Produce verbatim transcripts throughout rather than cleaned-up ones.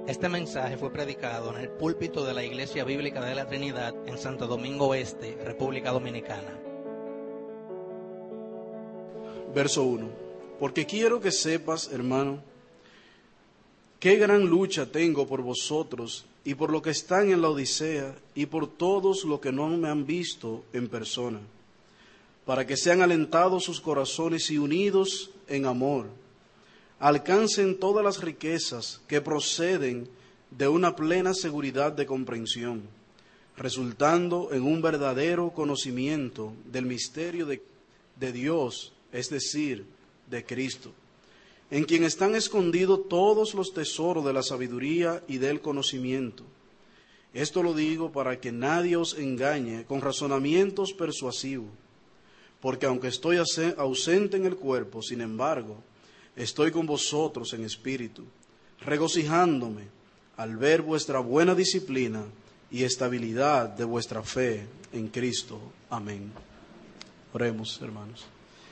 Este mensaje fue predicado en el púlpito de la Iglesia Bíblica de la Trinidad en Santo Domingo Este, República Dominicana. Verso uno. Porque quiero que sepas, hermano, qué gran lucha tengo por vosotros y por los que están en la Odisea y por todos los que no me han visto en persona, para que sean alentados sus corazones y unidos en amor, alcancen todas las riquezas que proceden de una plena seguridad de comprensión, resultando en un verdadero conocimiento del misterio de, de Dios, es decir, de Cristo, en quien están escondidos todos los tesoros de la sabiduría y del conocimiento. Esto lo digo para que nadie os engañe con razonamientos persuasivos, porque aunque estoy ausente en el cuerpo, sin embargo, estoy con vosotros en espíritu, regocijándome al ver vuestra buena disciplina y estabilidad de vuestra fe en Cristo. Amén. Oremos, hermanos.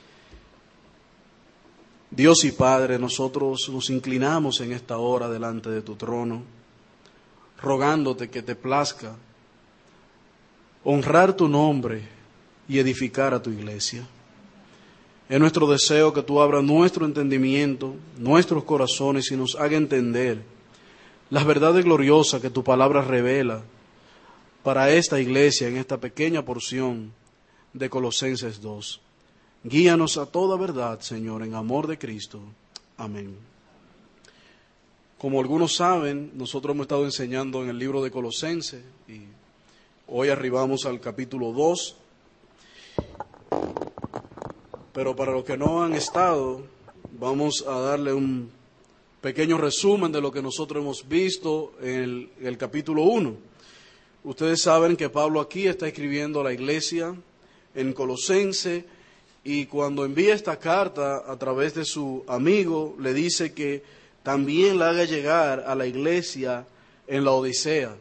Dios y Padre, nosotros nos inclinamos en esta hora delante de tu trono, rogándote que te plazca honrar tu nombre y edificar a tu iglesia. Es nuestro deseo que tú abras nuestro entendimiento, nuestros corazones y nos haga entender las verdades gloriosas que tu palabra revela para esta iglesia en esta pequeña porción de Colosenses dos. Guíanos a toda verdad, Señor, en amor de Cristo. Amén. Como algunos saben, nosotros hemos estado enseñando en el libro de Colosenses y hoy arribamos al capítulo dos. Pero para los que no han estado, vamos a darle un pequeño resumen de lo que nosotros hemos visto en el, en el capítulo uno. Ustedes saben que Pablo aquí está escribiendo a la iglesia en Colosense, y cuando envía esta carta a través de su amigo, le dice que también la haga llegar a la iglesia en la Odisea.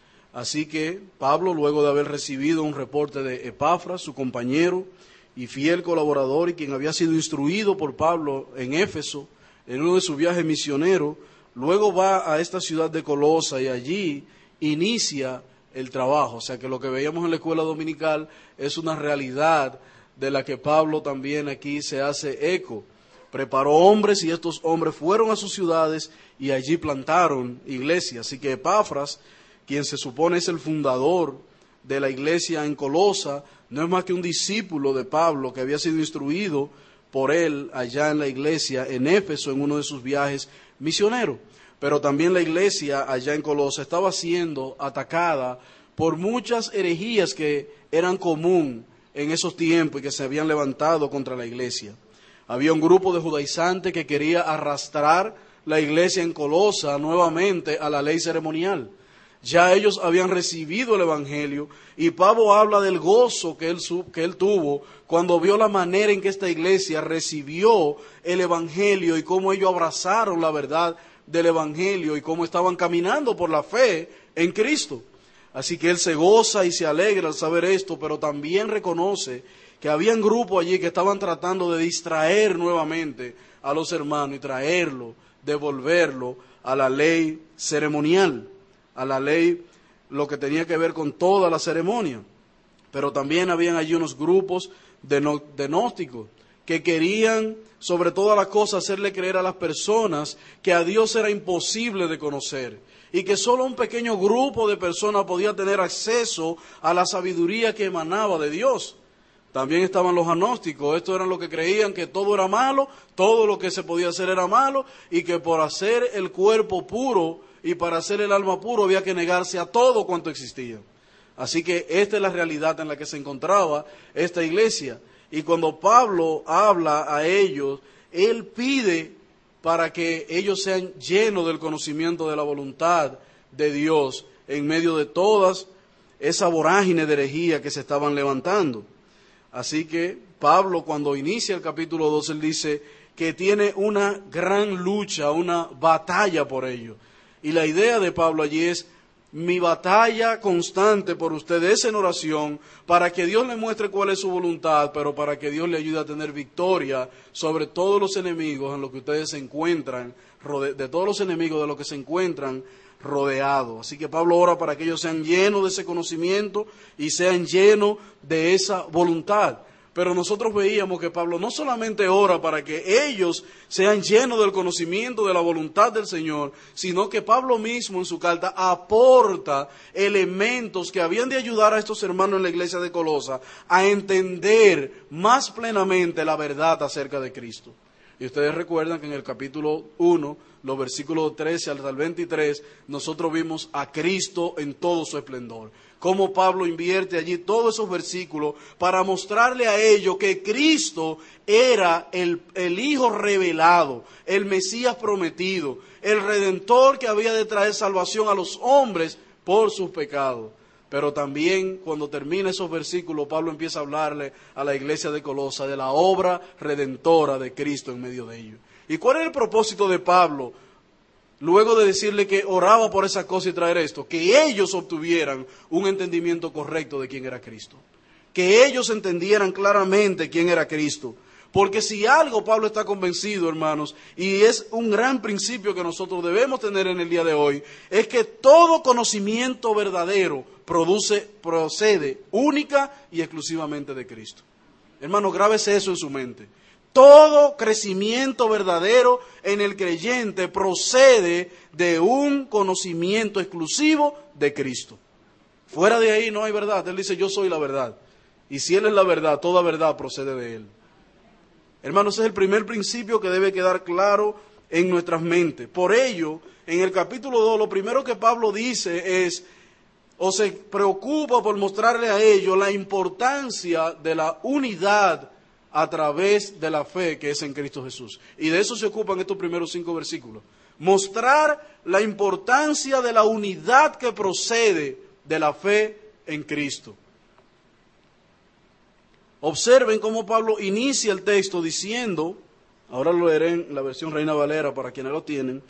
Así que Pablo, luego de haber recibido un reporte de Epafras, su compañero y fiel colaborador, y quien había sido instruido por Pablo en Éfeso, en uno de sus viajes misioneros, luego va a esta ciudad de Colosa y allí inicia el trabajo. O sea que lo que veíamos en la escuela dominical es una realidad de la que Pablo también aquí se hace eco. Preparó hombres y estos hombres fueron a sus ciudades y allí plantaron iglesias. Así que Epafras, quien se supone es el fundador de la iglesia en Colosa, no es más que un discípulo de Pablo que había sido instruido por él allá en la iglesia en Éfeso en uno de sus viajes misioneros. Pero también la iglesia allá en Colosa estaba siendo atacada por muchas herejías que eran común en esos tiempos y que se habían levantado contra la iglesia. Había un grupo de judaizantes que quería arrastrar la iglesia en Colosa nuevamente a la ley ceremonial. Ya ellos habían recibido el evangelio y Pablo habla del gozo que él, que él tuvo cuando vio la manera en que esta iglesia recibió el evangelio y cómo ellos abrazaron la verdad del evangelio y cómo estaban caminando por la fe en Cristo. Así que él se goza y se alegra al saber esto, pero también reconoce que habían grupos allí que estaban tratando de distraer nuevamente a los hermanos y traerlo, devolverlo a la ley ceremonial, a la ley, lo que tenía que ver con toda la ceremonia. Pero también habían allí unos grupos de, no, de gnósticos que querían, sobre todas las cosas, hacerle creer a las personas que a Dios era imposible de conocer y que solo un pequeño grupo de personas podía tener acceso a la sabiduría que emanaba de Dios. También estaban los agnósticos. Estos eran los que creían que todo era malo, todo lo que se podía hacer era malo y que por hacer el cuerpo puro y para hacer el alma puro había que negarse a todo cuanto existía. Así que esta es la realidad en la que se encontraba esta iglesia. Y cuando Pablo habla a ellos, él pide para que ellos sean llenos del conocimiento de la voluntad de Dios en medio de todas esa vorágine de herejía que se estaban levantando. Así que Pablo, cuando inicia el capítulo dos, él dice que tiene una gran lucha, una batalla por ello. Y la idea de Pablo allí es mi batalla constante por ustedes es en oración, para que Dios le muestre cuál es su voluntad, pero para que Dios le ayude a tener victoria sobre todos los enemigos en los que ustedes se encuentran, de todos los enemigos de los que se encuentran rodeados. Así que Pablo ora para que ellos sean llenos de ese conocimiento y sean llenos de esa voluntad. Pero nosotros veíamos que Pablo no solamente ora para que ellos sean llenos del conocimiento de la voluntad del Señor, sino que Pablo mismo en su carta aporta elementos que habían de ayudar a estos hermanos en la iglesia de Colosa a entender más plenamente la verdad acerca de Cristo. Y ustedes recuerdan que en el capítulo uno, los versículos trece hasta el veintitrés, nosotros vimos a Cristo en todo su esplendor. Cómo Pablo invierte allí todos esos versículos para mostrarle a ellos que Cristo era el, el Hijo revelado, el Mesías prometido, el Redentor que había de traer salvación a los hombres por sus pecados. Pero también cuando termina esos versículos, Pablo empieza a hablarle a la iglesia de Colosa de la obra redentora de Cristo en medio de ellos. ¿Y cuál era el propósito de Pablo? Luego de decirle que oraba por esa cosa y traer esto, que ellos obtuvieran un entendimiento correcto de quién era Cristo. Que ellos entendieran claramente quién era Cristo. Porque si algo Pablo está convencido, hermanos, y es un gran principio que nosotros debemos tener en el día de hoy, es que todo conocimiento verdadero produce, procede única y exclusivamente de Cristo. Hermano, grábese eso en su mente. Todo crecimiento verdadero en el creyente procede de un conocimiento exclusivo de Cristo. Fuera de ahí no hay verdad. Él dice, yo soy la verdad. Y si Él es la verdad, toda verdad procede de Él. Hermanos, ese es el primer principio que debe quedar claro en nuestras mentes. Por ello, en el capítulo dos, lo primero que Pablo dice es, o se preocupa por mostrarle a ellos la importancia de la unidad a través de la fe que es en Cristo Jesús. Y de eso se ocupan estos primeros cinco versículos. Mostrar la importancia de la unidad que procede de la fe en Cristo. Observen cómo Pablo inicia el texto diciendo, ahora lo leeré en la versión Reina Valera para quienes lo tienen,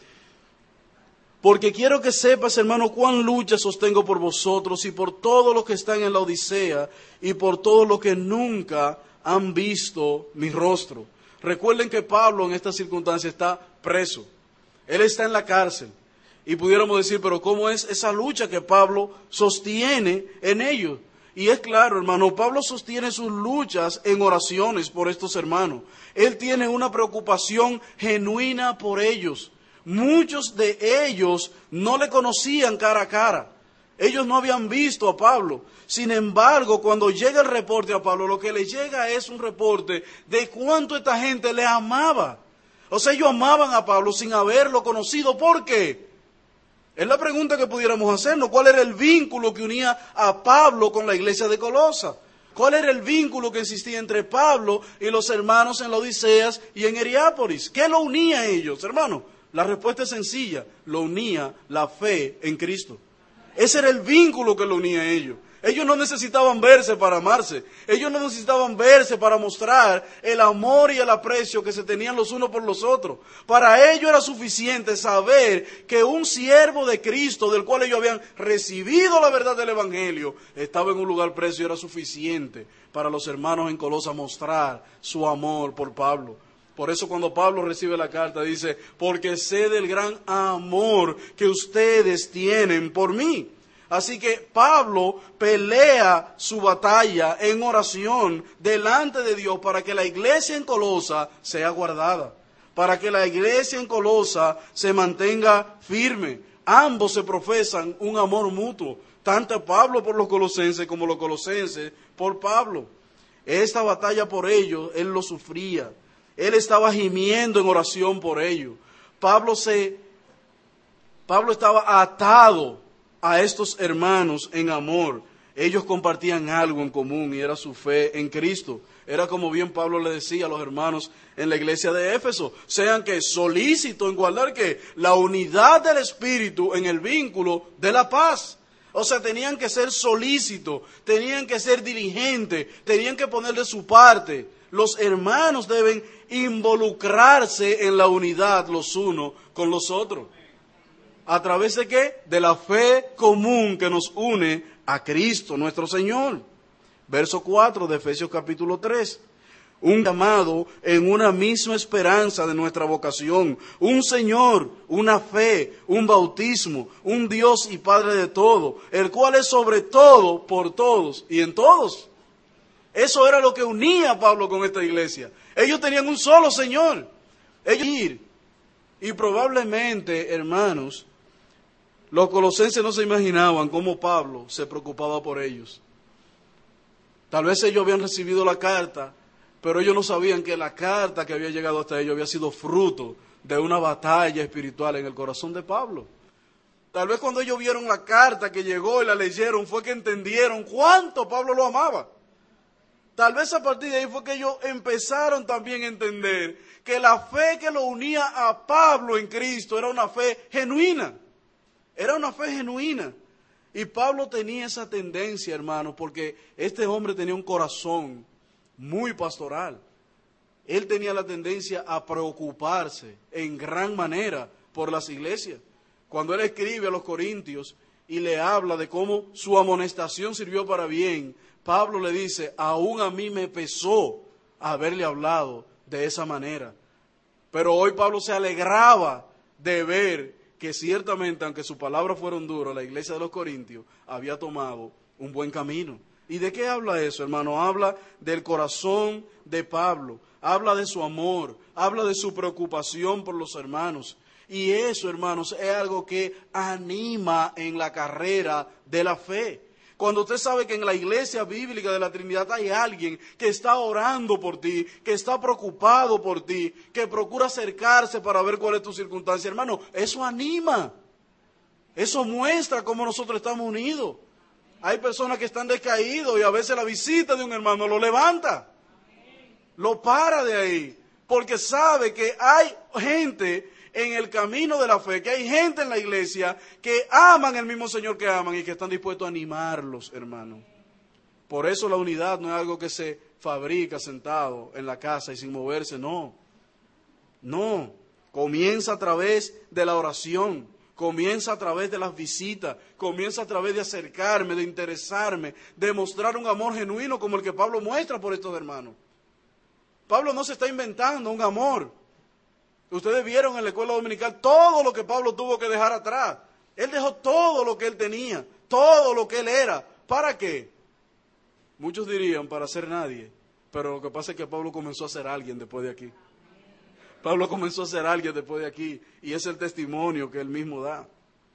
porque quiero que sepas, hermano, cuán lucha sostengo por vosotros y por todos los que están en la Odisea y por todos los que nunca han visto mi rostro. Recuerden que Pablo en esta circunstancia está preso. Él está en la cárcel. Y pudiéramos decir, pero ¿cómo es esa lucha que Pablo sostiene en ellos? Y es claro, hermano, Pablo sostiene sus luchas en oraciones por estos hermanos. Él tiene una preocupación genuina por ellos. Muchos de ellos no le conocían cara a cara. Ellos no habían visto a Pablo. Sin embargo, cuando llega el reporte a Pablo, lo que le llega es un reporte de cuánto esta gente le amaba. O sea, ellos amaban a Pablo sin haberlo conocido. ¿Por qué? Es la pregunta que pudiéramos hacernos. ¿Cuál era el vínculo que unía a Pablo con la iglesia de Colosa? ¿Cuál era el vínculo que existía entre Pablo y los hermanos en la Odiseas y en Heriápolis? ¿Qué lo unía a ellos, hermano? La respuesta es sencilla. Lo unía la fe en Cristo. Ese era el vínculo que lo unía a ellos. Ellos no necesitaban verse para amarse. Ellos no necesitaban verse para mostrar el amor y el aprecio que se tenían los unos por los otros. Para ellos era suficiente saber que un siervo de Cristo, del cual ellos habían recibido la verdad del Evangelio, estaba en un lugar preso y era suficiente para los hermanos en Colosa mostrar su amor por Pablo. Por eso cuando Pablo recibe la carta dice, porque sé del gran amor que ustedes tienen por mí. Así que Pablo pelea su batalla en oración delante de Dios para que la iglesia en Colosa sea guardada, para que la iglesia en Colosa se mantenga firme. Ambos se profesan un amor mutuo, tanto Pablo por los colosenses como los colosenses por Pablo. Esta batalla por ellos, él lo sufría. Él estaba gimiendo en oración por ellos. Pablo, se, Pablo estaba atado a estos hermanos en amor. Ellos compartían algo en común y era su fe en Cristo. Era como bien Pablo le decía a los hermanos en la iglesia de Éfeso, sean que solícitos en guardar que la unidad del Espíritu en el vínculo de la paz. O sea, tenían que ser solícitos, tenían que ser diligentes, tenían que poner de su parte. Los hermanos deben involucrarse en la unidad los unos con los otros. ¿A través de qué? De la fe común que nos une a Cristo nuestro Señor. Verso cuatro de Efesios capítulo tres. Un llamado en una misma esperanza de nuestra vocación, un Señor, una fe, un bautismo, un Dios y Padre de todo, el cual es sobre todo, por todos y en todos. Eso era lo que unía a Pablo con esta iglesia. Ellos tenían un solo Señor. Ellos ir. Y probablemente, hermanos, los colosenses no se imaginaban cómo Pablo se preocupaba por ellos. Tal vez ellos habían recibido la carta, pero ellos no sabían que la carta que había llegado hasta ellos había sido fruto de una batalla espiritual en el corazón de Pablo. Tal vez cuando ellos vieron la carta que llegó y la leyeron fue que entendieron cuánto Pablo lo amaba. Tal vez a partir de ahí fue que ellos empezaron también a entender que la fe que lo unía a Pablo en Cristo era una fe genuina. Era una fe genuina. Y Pablo tenía esa tendencia, hermano, porque este hombre tenía un corazón muy pastoral. Él tenía la tendencia a preocuparse en gran manera por las iglesias. Cuando él escribe a los Corintios y le habla de cómo su amonestación sirvió para bien, Pablo le dice, aún a mí me pesó haberle hablado de esa manera. Pero hoy Pablo se alegraba de ver que ciertamente, aunque sus palabras fueron duras, la iglesia de los Corintios había tomado un buen camino. ¿Y de qué habla eso, hermano? Habla del corazón de Pablo, habla de su amor, habla de su preocupación por los hermanos. Y eso, hermanos, es algo que anima en la carrera de la fe. Cuando usted sabe que en la iglesia bíblica de la Trinidad hay alguien que está orando por ti, que está preocupado por ti, que procura acercarse para ver cuál es tu circunstancia, hermano, eso anima. Eso muestra cómo nosotros estamos unidos. Hay personas que están descaídos y a veces la visita de un hermano lo levanta, lo para de ahí, porque sabe que hay gente en el camino de la fe, que hay gente en la iglesia que aman el mismo Señor que aman y que están dispuestos a animarlos, hermano. Por eso la unidad no es algo que se fabrica sentado en la casa y sin moverse, no. No, comienza a través de la oración, comienza a través de las visitas, comienza a través de acercarme, de interesarme, de mostrar un amor genuino como el que Pablo muestra por estos hermanos. Pablo no se está inventando un amor. Ustedes vieron en la escuela dominical todo lo que Pablo tuvo que dejar atrás. Él dejó todo lo que él tenía, todo lo que él era. ¿Para qué? Muchos dirían para ser nadie, pero lo que pasa es que Pablo comenzó a ser alguien después de aquí. Pablo comenzó a ser alguien después de aquí y es el testimonio que él mismo da.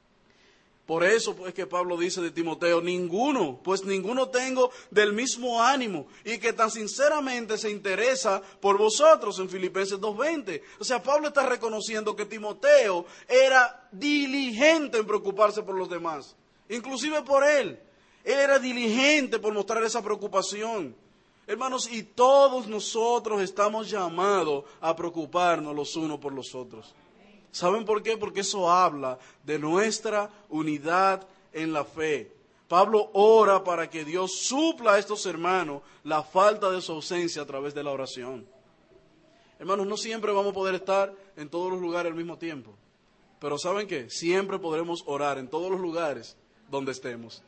Por eso pues que Pablo dice de Timoteo, ninguno, pues ninguno tengo del mismo ánimo y que tan sinceramente se interesa por vosotros en Filipenses dos veinte. O sea, Pablo está reconociendo que Timoteo era diligente en preocuparse por los demás, inclusive por él. Él era diligente por mostrar esa preocupación. Hermanos, y todos nosotros estamos llamados a preocuparnos los unos por los otros. ¿Saben por qué? Porque eso habla de nuestra unidad en la fe. Pablo ora para que Dios supla a estos hermanos la falta de su ausencia a través de la oración. Hermanos, no siempre vamos a poder estar en todos los lugares al mismo tiempo. Pero ¿saben qué? Siempre podremos orar en todos los lugares donde estemos.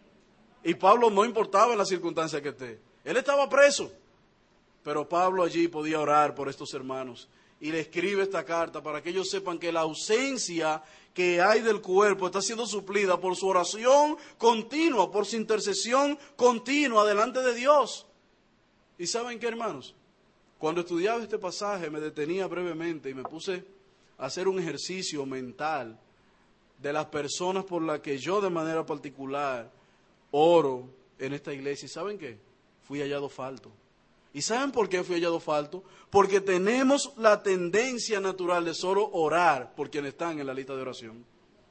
Y Pablo no importaba en la circunstancia que esté. Él estaba preso. Pero Pablo allí podía orar por estos hermanos. Y le escribe esta carta para que ellos sepan que la ausencia que hay del cuerpo está siendo suplida por su oración continua, por su intercesión continua delante de Dios. ¿Y saben qué, hermanos? Cuando estudiaba este pasaje me detenía brevemente y me puse a hacer un ejercicio mental de las personas por las que yo de manera particular oro en esta iglesia. ¿Y saben qué? Fui hallado falto. ¿Y saben por qué fui hallado falto? Porque tenemos la tendencia natural de solo orar por quienes están en la lista de oración.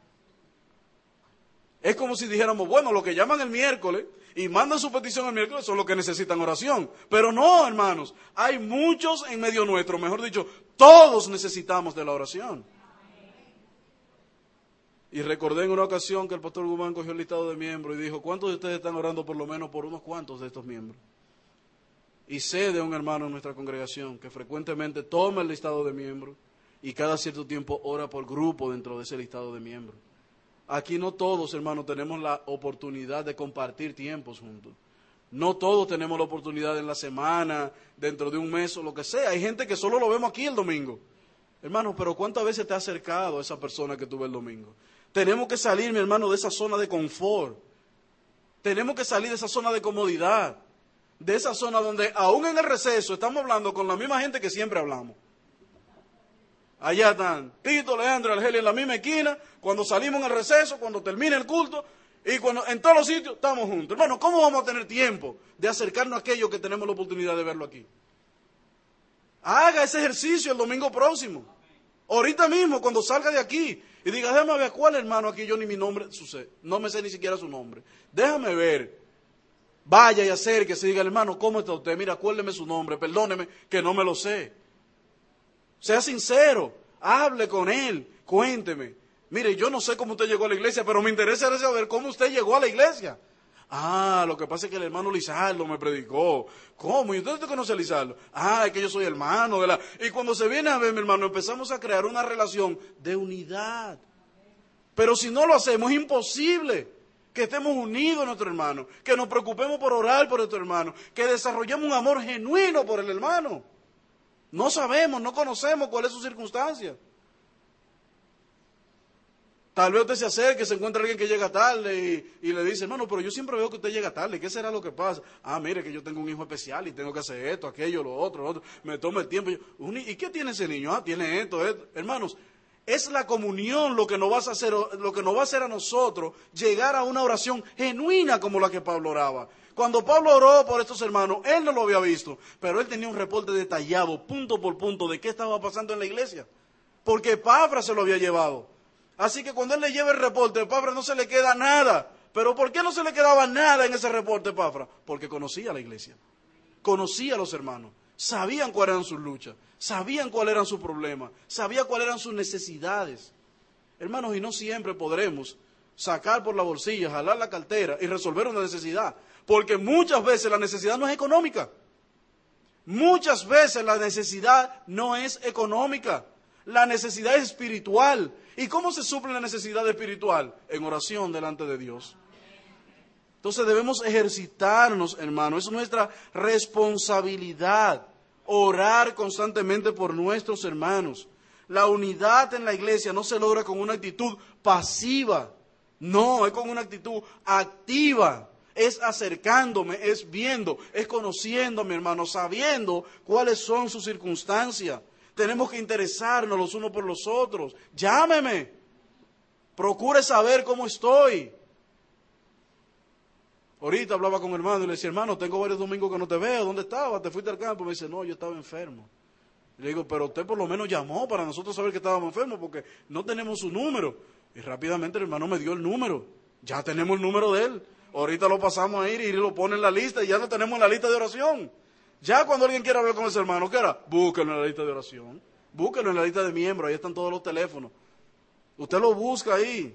Es como si dijéramos, bueno, los que llaman el miércoles y mandan su petición el miércoles son los que necesitan oración. Pero no, hermanos, hay muchos en medio nuestro, mejor dicho, todos necesitamos de la oración. Y recordé en una ocasión que el pastor Guzmán cogió el listado de miembros y dijo, ¿cuántos de ustedes están orando por lo menos por unos cuantos de estos miembros? Y sé de un hermano en nuestra congregación que frecuentemente toma el listado de miembros y cada cierto tiempo ora por grupo dentro de ese listado de miembros. Aquí no todos, hermanos, tenemos la oportunidad de compartir tiempos juntos. No todos tenemos la oportunidad en la semana, dentro de un mes o lo que sea. Hay gente que solo lo vemos aquí el domingo. Hermano, pero ¿cuántas veces te ha acercado a esa persona que tú ves el domingo? Tenemos que salir, mi hermano, de esa zona de confort. Tenemos que salir de esa zona de comodidad. De esa zona donde aún en el receso estamos hablando con la misma gente que siempre hablamos. Allá están Tito, Leandro, Argelia en la misma esquina, cuando salimos en el receso, cuando termina el culto, y cuando en todos los sitios estamos juntos. Hermano, ¿cómo vamos a tener tiempo de acercarnos a aquellos que tenemos la oportunidad de verlo aquí? Haga ese ejercicio el domingo próximo. Ahorita mismo, cuando salga de aquí, y diga, déjame ver cuál hermano aquí, yo ni mi nombre sucede. No me sé ni siquiera su nombre. Déjame ver. Vaya y acérquese y diga, hermano, ¿cómo está usted? Mira, acuérdeme su nombre, perdóneme que no me lo sé. Sea sincero, hable con él, cuénteme. Mire, yo no sé cómo usted llegó a la iglesia, pero me interesa saber cómo usted llegó a la iglesia. Ah, lo que pasa es que el hermano Lizardo me predicó. ¿Cómo? ¿Y usted te conoce a Lizardo? Ah, es que yo soy hermano de la... Y cuando se viene a ver, mi hermano, empezamos a crear una relación de unidad. Pero si no lo hacemos, es imposible que estemos unidos a nuestro hermano, que nos preocupemos por orar por nuestro hermano, que desarrollemos un amor genuino por el hermano. No sabemos, no conocemos cuál es su circunstancia. Tal vez usted se acerque, se encuentra alguien que llega tarde y, y le dice, hermano, pero yo siempre veo que usted llega tarde, ¿qué será lo que pasa? Ah, mire que yo tengo un hijo especial y tengo que hacer esto, aquello, lo otro, lo otro, me toma el tiempo. ¿Y qué tiene ese niño? Ah, tiene esto, esto. Hermanos, es la comunión lo que nos va a hacer, lo que nos va a hacer a nosotros llegar a una oración genuina como la que Pablo oraba. Cuando Pablo oró por estos hermanos, él no lo había visto, pero él tenía un reporte detallado, punto por punto, de qué estaba pasando en la iglesia. Porque Epafras se lo había llevado. Así que cuando él le lleva el reporte, a Epafras no se le queda nada. ¿Pero por qué no se le quedaba nada en ese reporte, Epafras? Porque conocía la iglesia, conocía a los hermanos, sabían cuáles eran sus luchas, sabían cuáles eran sus problemas, sabían cuáles eran sus necesidades. Hermanos, y no siempre podremos sacar por la bolsilla, jalar la cartera y resolver una necesidad. Porque muchas veces la necesidad no es económica. Muchas veces la necesidad no es económica. La necesidad es espiritual. ¿Y cómo se suple la necesidad espiritual? En oración delante de Dios. Entonces debemos ejercitarnos, hermano. Es nuestra responsabilidad orar constantemente por nuestros hermanos. La unidad en la iglesia no se logra con una actitud pasiva. No, es con una actitud activa. Es acercándome, es viendo, es conociendo a mi hermano, sabiendo cuáles son sus circunstancias. Tenemos que interesarnos los unos por los otros. Llámeme. Procure saber cómo estoy. Ahorita hablaba con un hermano y le decía, hermano, tengo varios domingos que no te veo. ¿Dónde estabas? ¿Te fuiste al campo? Me dice, no, yo estaba enfermo. Le digo, pero usted por lo menos llamó para nosotros saber que estábamos enfermos porque no tenemos su número. Y rápidamente el hermano me dio el número. Ya tenemos el número de él. Ahorita lo pasamos a ir y lo pone en la lista y ya lo tenemos en la lista de oración. Ya cuando alguien quiera hablar con ese hermano, ¿qué hará? Búsquelo en la lista de oración. Búsquelo en la lista de miembros, ahí están todos los teléfonos. Usted lo busca ahí.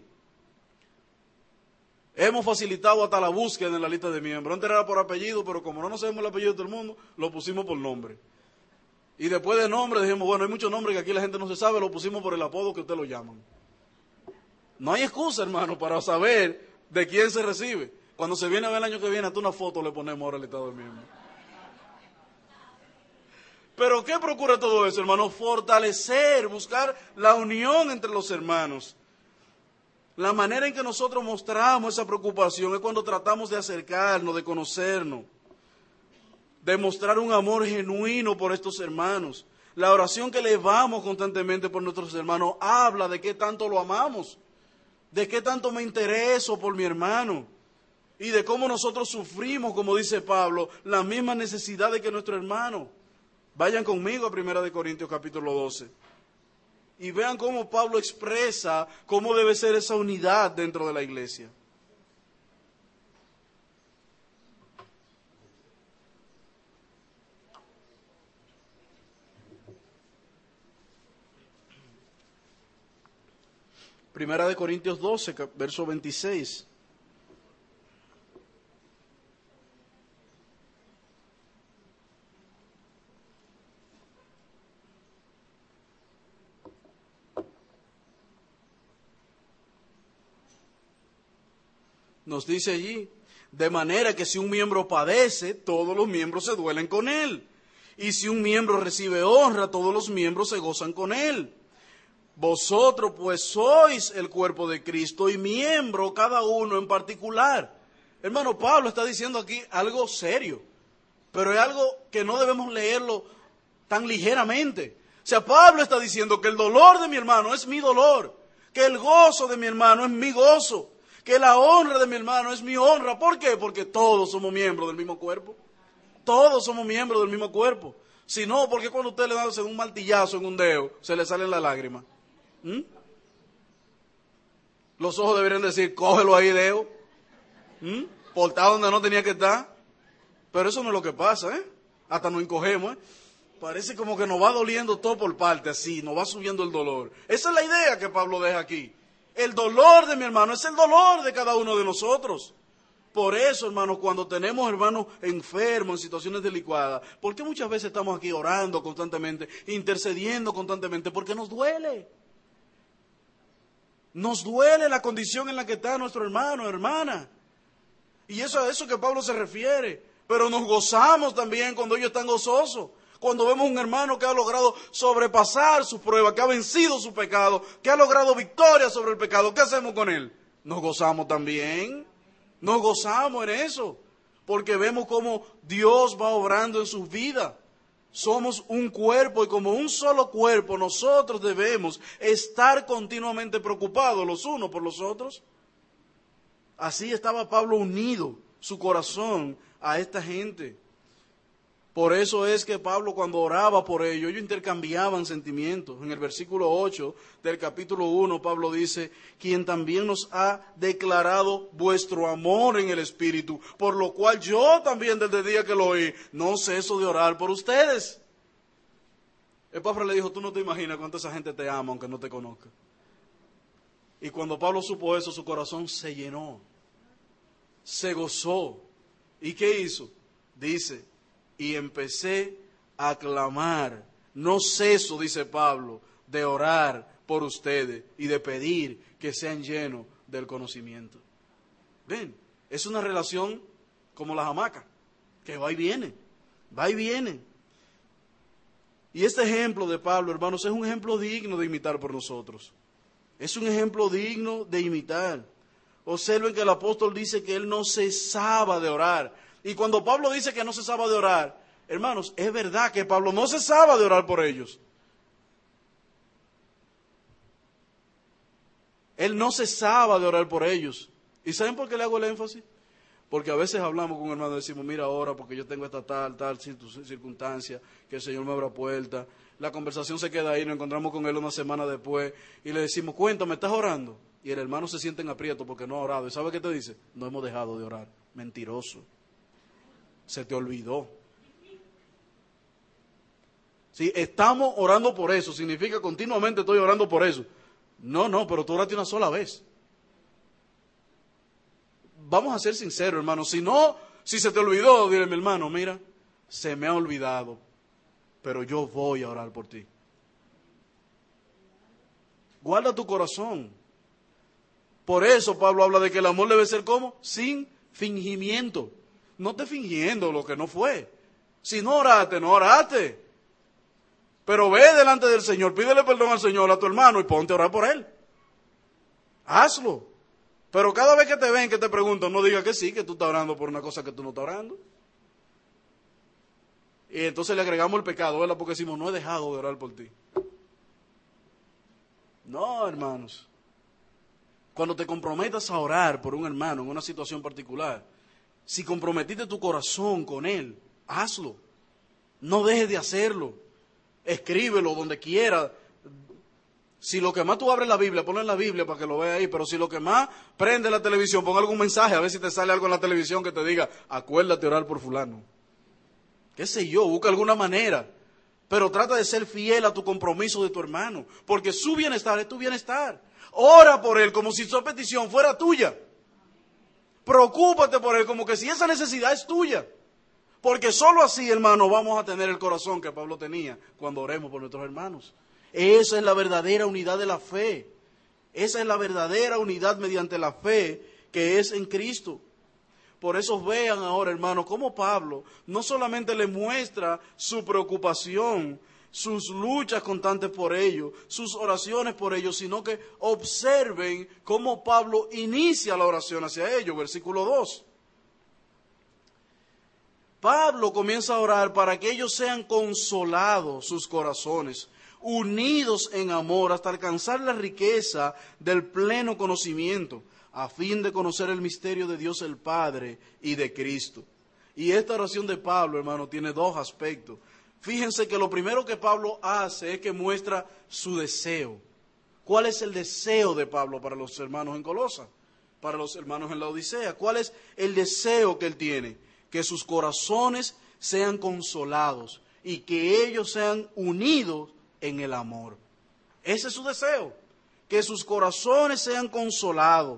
Hemos facilitado hasta la búsqueda en la lista de miembros. Antes era por apellido, pero como no nos sabemos el apellido de todo el mundo, lo pusimos por nombre. Y después de nombre dijimos, bueno, hay muchos nombres que aquí la gente no se sabe, lo pusimos por el apodo que usted lo llaman. No hay excusa, hermano, para saber de quién se recibe. Cuando se viene a ver el año que viene, hasta una foto le ponemos ahora al listado de miembros. Pero ¿qué procura todo eso, hermano? Fortalecer, buscar la unión entre los hermanos. La manera en que nosotros mostramos esa preocupación es cuando tratamos de acercarnos, de conocernos, de mostrar un amor genuino por estos hermanos. La oración que elevamos constantemente por nuestros hermanos habla de qué tanto lo amamos, de qué tanto me intereso por mi hermano y de cómo nosotros sufrimos, como dice Pablo, las mismas necesidades que nuestro hermano. Vayan conmigo a Primera de Corintios capítulo doce y vean cómo Pablo expresa cómo debe ser esa unidad dentro de la iglesia. Primera de Corintios doce, verso veintiséis. Nos dice allí, de manera que si un miembro padece, todos los miembros se duelen con él. Y si un miembro recibe honra, todos los miembros se gozan con él. Vosotros pues sois el cuerpo de Cristo y miembro cada uno en particular. Hermano, Pablo está diciendo aquí algo serio, pero es algo que no debemos leerlo tan ligeramente. O sea, Pablo está diciendo que el dolor de mi hermano es mi dolor, que el gozo de mi hermano es mi gozo, que la honra de mi hermano es mi honra. ¿Por qué? Porque todos somos miembros del mismo cuerpo. Todos somos miembros del mismo cuerpo. Si no, ¿por qué cuando usted le da un martillazo en un dedo, se le salen las lágrimas? ¿Mm? Los ojos deberían decir, cógelo ahí, dedo. ¿Mm? Portado donde no tenía que estar. Pero eso no es lo que pasa, ¿eh? Hasta nos encogemos, ¿eh? Parece como que nos va doliendo todo por parte, así, nos va subiendo el dolor. Esa es la idea que Pablo deja aquí. El dolor de mi hermano es el dolor de cada uno de nosotros. Por eso, hermanos, cuando tenemos hermanos enfermos en situaciones delicadas, ¿por qué muchas veces estamos aquí orando constantemente, intercediendo constantemente? Porque nos duele. Nos duele la condición en la que está nuestro hermano, hermana. Y eso a eso que Pablo se refiere. Pero nos gozamos también cuando ellos están gozosos. Cuando vemos un hermano que ha logrado sobrepasar su prueba, que ha vencido su pecado, que ha logrado victoria sobre el pecado, ¿qué hacemos con él? Nos gozamos también. Nos gozamos en eso, porque vemos cómo Dios va obrando en sus vidas. Somos un cuerpo y como un solo cuerpo nosotros debemos estar continuamente preocupados los unos por los otros. Así estaba Pablo unido, su corazón, a esta gente. Por eso es que Pablo cuando oraba por ellos, ellos intercambiaban sentimientos. En el versículo ocho del capítulo uno, Pablo dice, quien también nos ha declarado vuestro amor en el Espíritu, por lo cual yo también desde el día que lo oí, no ceso de orar por ustedes. Epafras le dijo, tú no te imaginas cuánta esa gente te ama aunque no te conozca. Y cuando Pablo supo eso, su corazón se llenó, se gozó. ¿Y qué hizo? Dice, y empecé a clamar, no ceso, dice Pablo, de orar por ustedes y de pedir que sean llenos del conocimiento. Ven, es una relación como las hamacas, que va y viene, va y viene. Y este ejemplo de Pablo, hermanos, es un ejemplo digno de imitar por nosotros. Es un ejemplo digno de imitar. Observen que el apóstol dice que él no cesaba de orar. Y cuando Pablo dice que no cesaba de orar, hermanos, es verdad que Pablo no cesaba de orar por ellos. Él no cesaba de orar por ellos. ¿Y saben por qué le hago el énfasis? Porque a veces hablamos con un hermano y decimos, mira ahora porque yo tengo esta tal, tal circunstancia, que el Señor me abra puerta. La conversación se queda ahí, nos encontramos con él una semana después y le decimos, cuéntame, ¿estás orando? Y el hermano se siente en aprieto porque no ha orado. ¿Y sabe qué te dice? No hemos dejado de orar. Mentiroso. Se te olvidó. Si estamos orando por eso, significa continuamente estoy orando por eso. No, no, pero tú oraste una sola vez. Vamos a ser sinceros, hermano. Si no, si se te olvidó, dile, mi hermano, mira, se me ha olvidado, pero yo voy a orar por ti. Guarda tu corazón. Por eso Pablo habla de que el amor debe ser ¿cómo? Sin fingimiento. No te fingiendo lo que no fue. Si no oraste, no oraste. Pero ve delante del Señor, pídele perdón al Señor, a tu hermano, y ponte a orar por él. Hazlo. Pero cada vez que te ven, que te preguntan, no digas que sí, que tú estás orando por una cosa que tú no estás orando. Y entonces le agregamos el pecado, ¿verdad? Porque decimos, no he dejado de orar por ti. No, hermanos. Cuando te comprometas a orar por un hermano en una situación particular, si comprometiste tu corazón con él, hazlo. No dejes de hacerlo. Escríbelo donde quiera. Si lo que más tú abres la Biblia, ponlo en la Biblia para que lo veas ahí. Pero si lo que más prende la televisión, pon algún mensaje, a ver si te sale algo en la televisión que te diga, acuérdate orar por fulano. Qué sé yo, busca alguna manera. Pero trata de ser fiel a tu compromiso de tu hermano. Porque su bienestar es tu bienestar. Ora por él como si su petición fuera tuya. Preocúpate por él como que si esa necesidad es tuya. Porque solo así, hermano, vamos a tener el corazón que Pablo tenía cuando oremos por nuestros hermanos. Esa es la verdadera unidad de la fe. Esa es la verdadera unidad mediante la fe que es en Cristo. Por eso vean ahora, hermanos, cómo Pablo no solamente le muestra su preocupación, sus luchas constantes por ellos, sus oraciones por ellos, sino que observen cómo Pablo inicia la oración hacia ellos. Versículo dos. Pablo comienza a orar para que ellos sean consolados sus corazones, unidos en amor hasta alcanzar la riqueza del pleno conocimiento, a fin de conocer el misterio de Dios el Padre y de Cristo. Y esta oración de Pablo, hermano, tiene dos aspectos. Fíjense que lo primero que Pablo hace es que muestra su deseo. ¿Cuál es el deseo de Pablo para los hermanos en Colosa? Para los hermanos en la Odisea. ¿Cuál es el deseo que él tiene? Que sus corazones sean consolados y que ellos sean unidos en el amor. Ese es su deseo. Que sus corazones sean consolados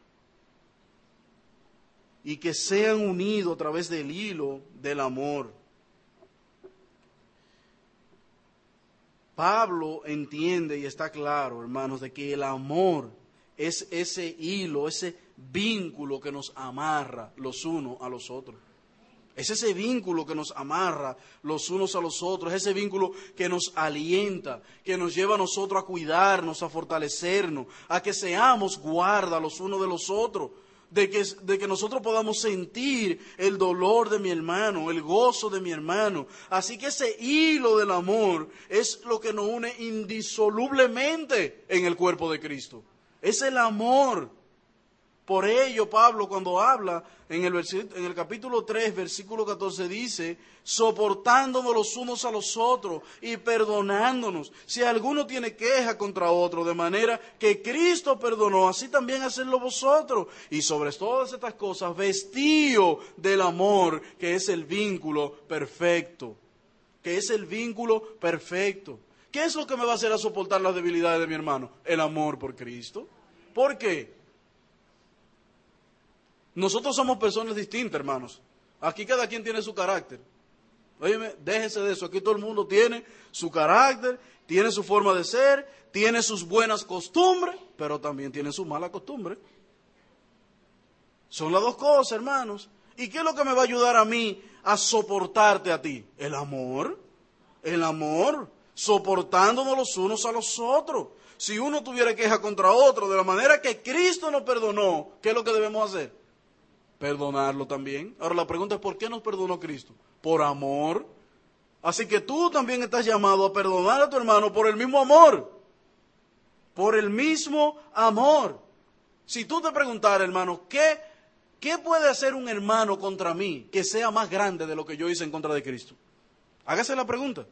y que sean unidos a través del hilo del amor. Pablo entiende y está claro, hermanos, de que el amor es ese hilo, ese vínculo que nos amarra los unos a los otros. Es ese vínculo que nos amarra los unos a los otros, es ese vínculo que nos alienta, que nos lleva a nosotros a cuidarnos, a fortalecernos, a que seamos guarda los unos de los otros. De que, de que nosotros podamos sentir el dolor de mi hermano, el gozo de mi hermano. Así que ese hilo del amor es lo que nos une indisolublemente en el cuerpo de Cristo. Es el amor. Por ello, Pablo, cuando habla en el, en el capítulo tres, versículo catorce, dice, soportándonos los unos a los otros y perdonándonos. Si alguno tiene queja contra otro, de manera que Cristo perdonó, así también hacedlo vosotros. Y sobre todas estas cosas, vestíos del amor, que es el vínculo perfecto. Que es el vínculo perfecto. ¿Qué es lo que me va a hacer a soportar las debilidades de mi hermano? El amor por Cristo. ¿Por qué? Nosotros somos personas distintas, hermanos. Aquí cada quien tiene su carácter. Óyeme, déjese de eso. Aquí todo el mundo tiene su carácter, tiene su forma de ser, tiene sus buenas costumbres, pero también tiene sus malas costumbres. Son las dos cosas, hermanos. ¿Y qué es lo que me va a ayudar a mí a soportarte a ti? El amor. El amor. Soportándonos los unos a los otros. Si uno tuviera queja contra otro, de la manera que Cristo nos perdonó, ¿qué es lo que debemos hacer? Perdonarlo también. Ahora la pregunta es, ¿por qué nos perdonó Cristo? Por amor. Así que tú también estás llamado a perdonar a tu hermano por el mismo amor. Por el mismo amor. Si tú te preguntaras, hermano, ¿qué, ¿qué puede hacer un hermano contra mí que sea más grande de lo que yo hice en contra de Cristo? Hágase la pregunta.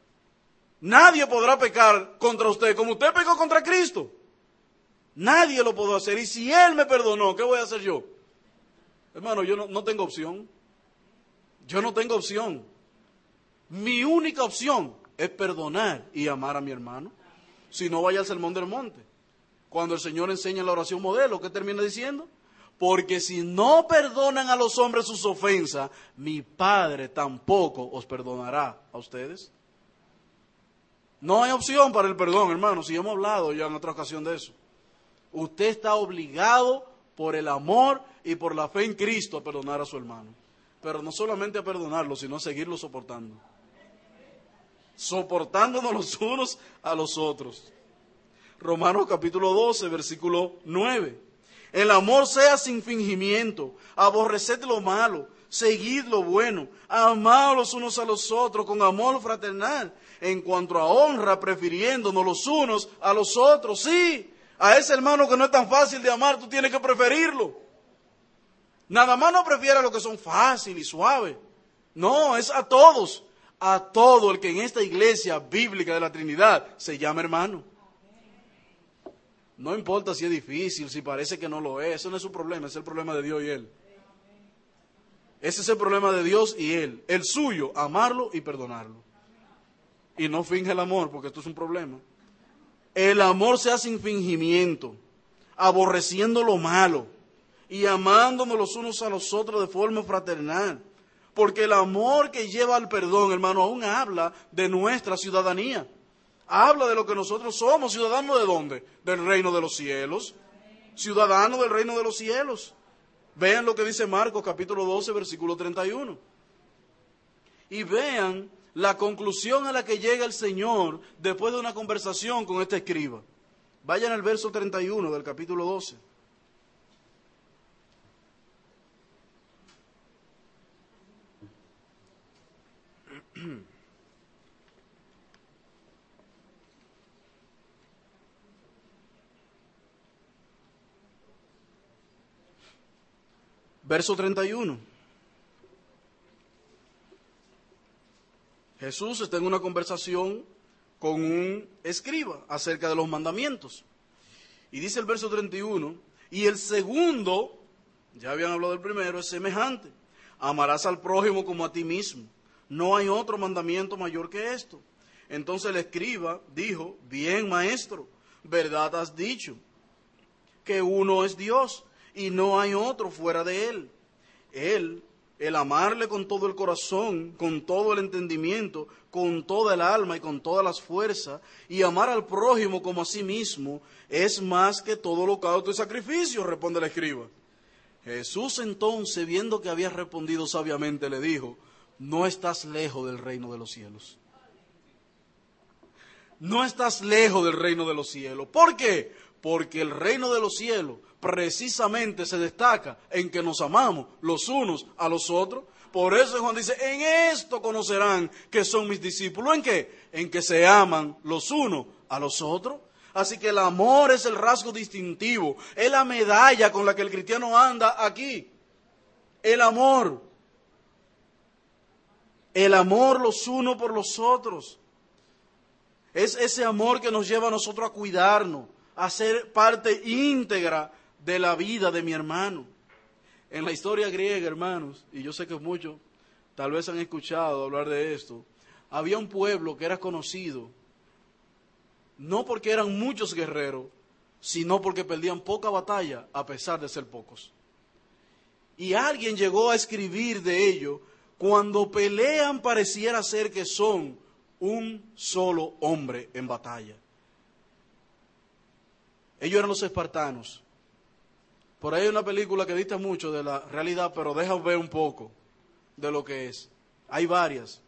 Nadie podrá pecar contra usted como usted pecó contra Cristo. Nadie lo puede hacer. Y si Él me perdonó, ¿qué voy a hacer yo? Hermano, yo no, no tengo opción. Yo no tengo opción. Mi única opción es perdonar y amar a mi hermano. Si no, vaya al Sermón del Monte. Cuando el Señor enseña la oración modelo, ¿qué termina diciendo? Porque si no perdonan a los hombres sus ofensas, mi Padre tampoco os perdonará a ustedes. No hay opción para el perdón, hermano. Si hemos hablado ya en otra ocasión de eso. Usted está obligado por el amor y por la fe en Cristo a perdonar a su hermano. Pero no solamente a perdonarlo, sino a seguirlo soportando. Soportándonos los unos a los otros. Romanos capítulo doce, versículo nueve. El amor sea sin fingimiento, aborreced lo malo, seguid lo bueno, amad los unos a los otros con amor fraternal, en cuanto a honra, prefiriéndonos los unos a los otros. Sí, a ese hermano que no es tan fácil de amar, tú tienes que preferirlo. Nada más no prefiere a los que son fáciles y suaves. No, es a todos, a todo el que en esta iglesia bíblica de la Trinidad se llama hermano. No importa si es difícil, si parece que no lo es, eso no es su problema, es el problema de Dios y Él. Ese es el problema de Dios y Él. El suyo, amarlo y perdonarlo. Y no finge el amor, porque esto es un problema. El amor sea sin fingimiento, aborreciendo lo malo y amándonos los unos a los otros de forma fraternal. Porque el amor que lleva al perdón, hermano, aún habla de nuestra ciudadanía. Habla de lo que nosotros somos, ciudadanos de dónde? Del reino de los cielos. ciudadanos del reino de los cielos. Vean lo que dice Marcos capítulo doce, versículo treinta y uno. Y vean la conclusión a la que llega el Señor después de una conversación con este escriba. Vayan al verso treinta y uno del capítulo doce. Verso treinta y uno. Jesús está en una conversación con un escriba acerca de los mandamientos. Y dice el verso treinta y uno, y el segundo, ya habían hablado del primero, es semejante. Amarás al prójimo como a ti mismo. No hay otro mandamiento mayor que esto. Entonces el escriba dijo, bien, maestro, verdad has dicho, que uno es Dios y no hay otro fuera de él. Él, el amarle con todo el corazón, con todo el entendimiento, con toda el alma y con todas las fuerzas, y amar al prójimo como a sí mismo, es más que todo holocausto y sacrificio, responde el escriba. Jesús entonces, viendo que había respondido sabiamente, le dijo, no estás lejos del reino de los cielos. No estás lejos del reino de los cielos. ¿Por qué? Porque el reino de los cielos precisamente se destaca en que nos amamos los unos a los otros. Por eso Juan dice, en esto conocerán que son mis discípulos. ¿En qué? En que se aman los unos a los otros. Así que el amor es el rasgo distintivo, es la medalla con la que el cristiano anda aquí. El amor. El amor los unos por los otros. Es ese amor que nos lleva a nosotros a cuidarnos, a ser parte íntegra de la vida de mi hermano. En la historia griega, hermanos, y yo sé que muchos tal vez han escuchado hablar de esto, había un pueblo que era conocido, no porque eran muchos guerreros, sino porque perdían poca batalla a pesar de ser pocos. Y alguien llegó a escribir de ello, cuando pelean pareciera ser que son un solo hombre en batalla. Ellos eran los espartanos. Por ahí hay una película que dista mucho de la realidad, pero deja ver un poco de lo que es. Hay varias.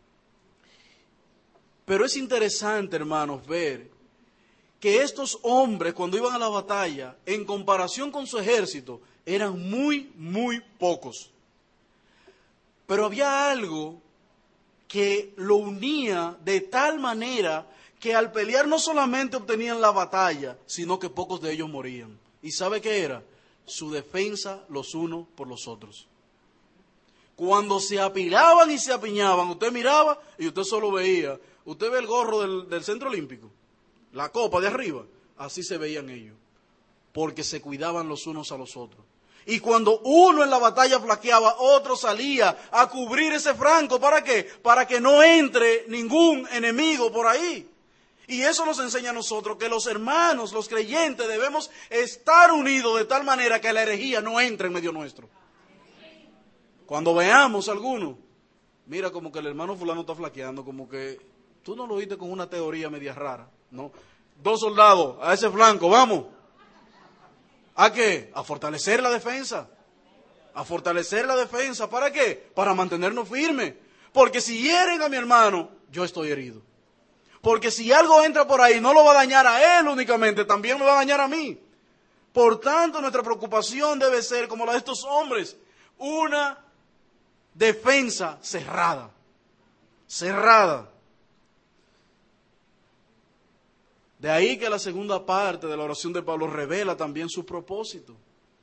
Pero es interesante, hermanos, ver que estos hombres, cuando iban a la batalla, en comparación con su ejército, eran muy, muy pocos. Pero había algo que lo unía de tal manera que al pelear no solamente obtenían la batalla, sino que pocos de ellos morían. ¿Y sabe qué era? Su defensa los unos por los otros. Cuando se apilaban y se apiñaban, usted miraba y usted solo veía. Usted ve el gorro del, del Centro Olímpico, la copa de arriba, así se veían ellos, porque se cuidaban los unos a los otros. Y cuando uno en la batalla flaqueaba, otro salía a cubrir ese flanco. ¿Para qué? Para que no entre ningún enemigo por ahí. Y eso nos enseña a nosotros que los hermanos, los creyentes, debemos estar unidos de tal manera que la herejía no entre en medio nuestro. Cuando veamos a alguno, mira como que el hermano fulano está flaqueando, como que tú no lo oíste con una teoría media rara, ¿no? Dos soldados a ese flanco, vamos. ¿A qué? A fortalecer la defensa. A fortalecer la defensa. ¿Para qué? Para mantenernos firmes. Porque si hieren a mi hermano, yo estoy herido. Porque si algo entra por ahí, no lo va a dañar a él únicamente, también me va a dañar a mí. Por tanto, nuestra preocupación debe ser, como la de estos hombres, una defensa cerrada. Cerrada. De ahí que la segunda parte de la oración de Pablo revela también su propósito.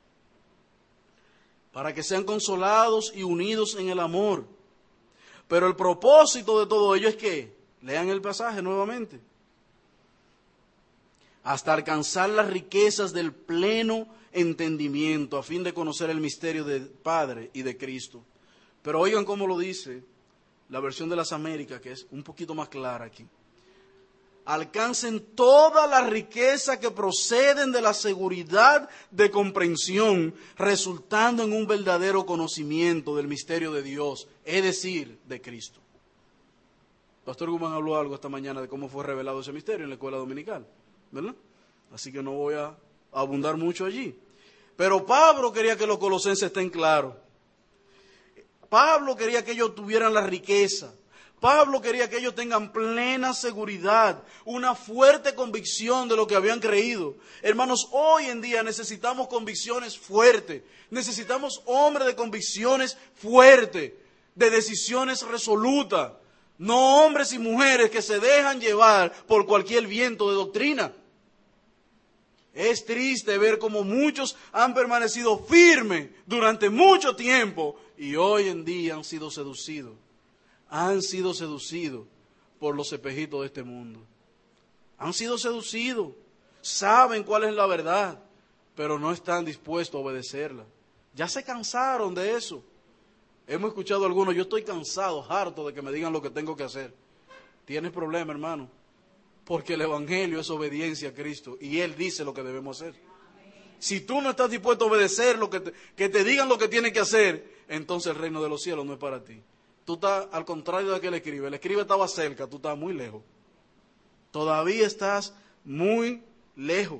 Para que sean consolados y unidos en el amor. Pero el propósito de todo ello es que, lean el pasaje nuevamente, hasta alcanzar las riquezas del pleno entendimiento, a fin de conocer el misterio del Padre y de Cristo. Pero oigan cómo lo dice la versión de las Américas, que es un poquito más clara aquí. Alcancen toda la riqueza que proceden de la seguridad de comprensión, resultando en un verdadero conocimiento del misterio de Dios, es decir, de Cristo. Pastor Guzmán habló algo esta mañana de cómo fue revelado ese misterio en la escuela dominical, ¿verdad? Así que no voy a abundar mucho allí. Pero Pablo quería que los colosenses estén claros. Pablo quería que ellos tuvieran la riqueza. Pablo quería que ellos tengan plena seguridad, una fuerte convicción de lo que habían creído. Hermanos, hoy en día necesitamos convicciones fuertes. Necesitamos hombres de convicciones fuertes, de decisiones resolutas. No hombres y mujeres que se dejan llevar por cualquier viento de doctrina. Es triste ver cómo muchos han permanecido firmes durante mucho tiempo y hoy en día han sido seducidos. Han sido seducidos por los espejitos de este mundo. Han sido seducidos. Saben cuál es la verdad, pero no están dispuestos a obedecerla. Ya se cansaron de eso. Hemos escuchado a algunos, yo estoy cansado, harto de que me digan lo que tengo que hacer. Tienes problema, hermano, porque el Evangelio es obediencia a Cristo y Él dice lo que debemos hacer. Si tú no estás dispuesto a obedecer, lo que te, que te digan lo que tienes que hacer, entonces el reino de los cielos no es para ti. Tú estás al contrario de aquel escribe. El escribe estaba cerca, tú estás muy lejos. Todavía estás muy lejos.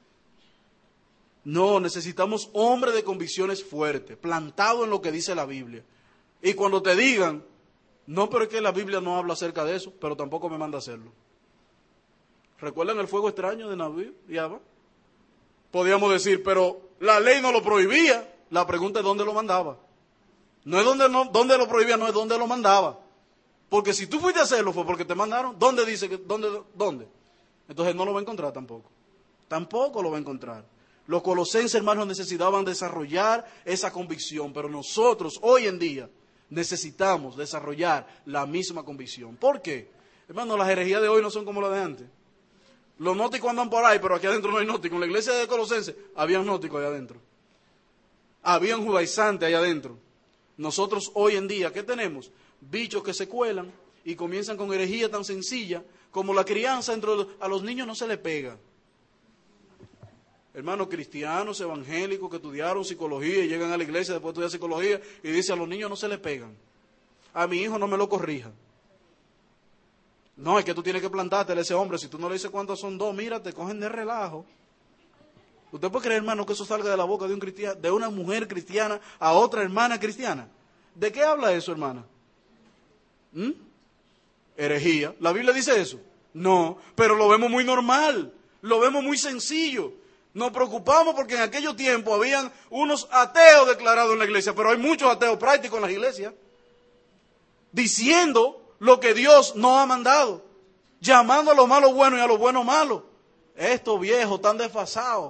No, necesitamos hombres de convicciones fuertes, plantados en lo que dice la Biblia. Y cuando te digan, no, pero es que la Biblia no habla acerca de eso, pero tampoco me manda a hacerlo. ¿Recuerdan el fuego extraño de Naví y Abba? Podíamos decir, pero la ley no lo prohibía. La pregunta es dónde lo mandaba. No es dónde, no, dónde lo prohibía, no es dónde lo mandaba. Porque si tú fuiste a hacerlo fue porque te mandaron. ¿Dónde dice que dónde, dónde? Entonces no lo va a encontrar tampoco. Tampoco lo va a encontrar. Los colosenses, hermanos, necesitaban desarrollar esa convicción, pero nosotros hoy en día necesitamos desarrollar la misma convicción. ¿Por qué? Hermanos, las herejías de hoy no son como las de antes. Los gnósticos andan por ahí, pero aquí adentro no hay gnósticos. En la iglesia de Colosenses había gnósticos allá adentro. Habían judaizantes allá adentro. Nosotros hoy en día, ¿qué tenemos? Bichos que se cuelan y comienzan con herejía tan sencilla como la crianza entre los, a los niños no se le pega. Hermanos cristianos, evangélicos que estudiaron psicología y llegan a la iglesia después de estudiar psicología y dicen a los niños no se le pegan. A mi hijo no me lo corrija. No, es que tú tienes que plantarte a ese hombre. Si tú no le dices cuántos son dos, mira, te cogen de relajo. ¿Usted puede creer, hermano, que eso salga de la boca de un cristiano, de una mujer cristiana a otra hermana cristiana? ¿De qué habla eso, hermana? ¿Mm? Herejía. ¿La Biblia dice eso? No, pero lo vemos muy normal, lo vemos muy sencillo. Nos preocupamos porque en aquellos tiempos habían unos ateos declarados en la iglesia, pero hay muchos ateos prácticos en las iglesias, diciendo lo que Dios no ha mandado, llamando a lo malo bueno y a lo bueno malo. Estos viejos están desfasados.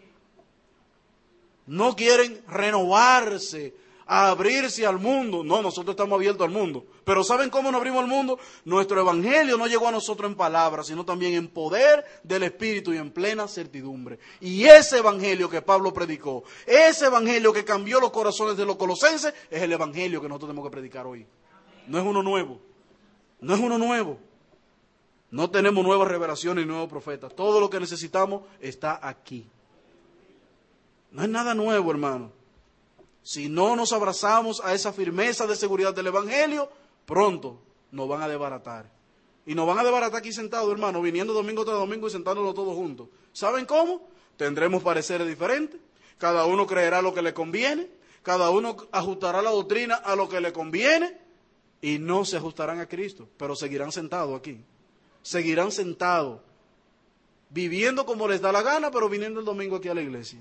No quieren renovarse, a abrirse al mundo. No, nosotros estamos abiertos al mundo. Pero ¿saben cómo nos abrimos al mundo? Nuestro evangelio no llegó a nosotros en palabras, sino también en poder del Espíritu y en plena certidumbre. Y ese evangelio que Pablo predicó, ese evangelio que cambió los corazones de los colosenses, es el evangelio que nosotros tenemos que predicar hoy. No es uno nuevo. No es uno nuevo. No tenemos nuevas revelaciones y nuevos profetas. Todo lo que necesitamos está aquí. No es nada nuevo, hermano. Si no nos abrazamos a esa firmeza de seguridad del Evangelio, pronto nos van a desbaratar. Y nos van a desbaratar aquí sentados, hermano, viniendo domingo tras domingo y sentándonos todos juntos. ¿Saben cómo? Tendremos pareceres diferentes. Cada uno creerá lo que le conviene. Cada uno ajustará la doctrina a lo que le conviene. Y no se ajustarán a Cristo, pero seguirán sentados aquí. Seguirán sentados, viviendo como les da la gana, pero viniendo el domingo aquí a la iglesia.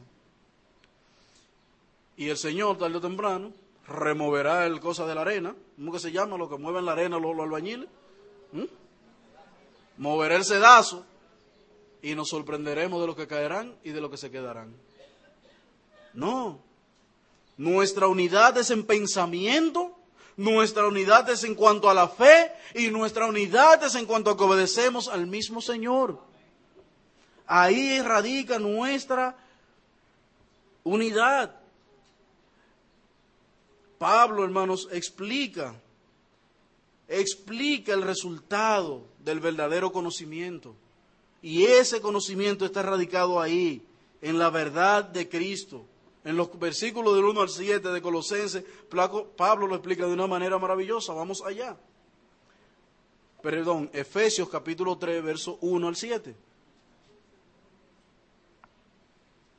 Y el Señor, tarde o temprano, removerá el cosa de la arena. ¿Cómo que se llama? Lo que mueven la arena los, los albañiles. ¿Mm? Moverá el sedazo y nos sorprenderemos de los que caerán y de los que se quedarán. No. Nuestra unidad es en pensamiento, nuestra unidad es en cuanto a la fe y nuestra unidad es en cuanto a que obedecemos al mismo Señor. Ahí radica nuestra unidad. Pablo, hermanos, explica, explica el resultado del verdadero conocimiento. Y ese conocimiento está radicado ahí, en la verdad de Cristo. En los versículos del uno al siete de Colosenses, Pablo lo explica de una manera maravillosa. Vamos allá. Perdón, Efesios capítulo tres, verso uno al siete.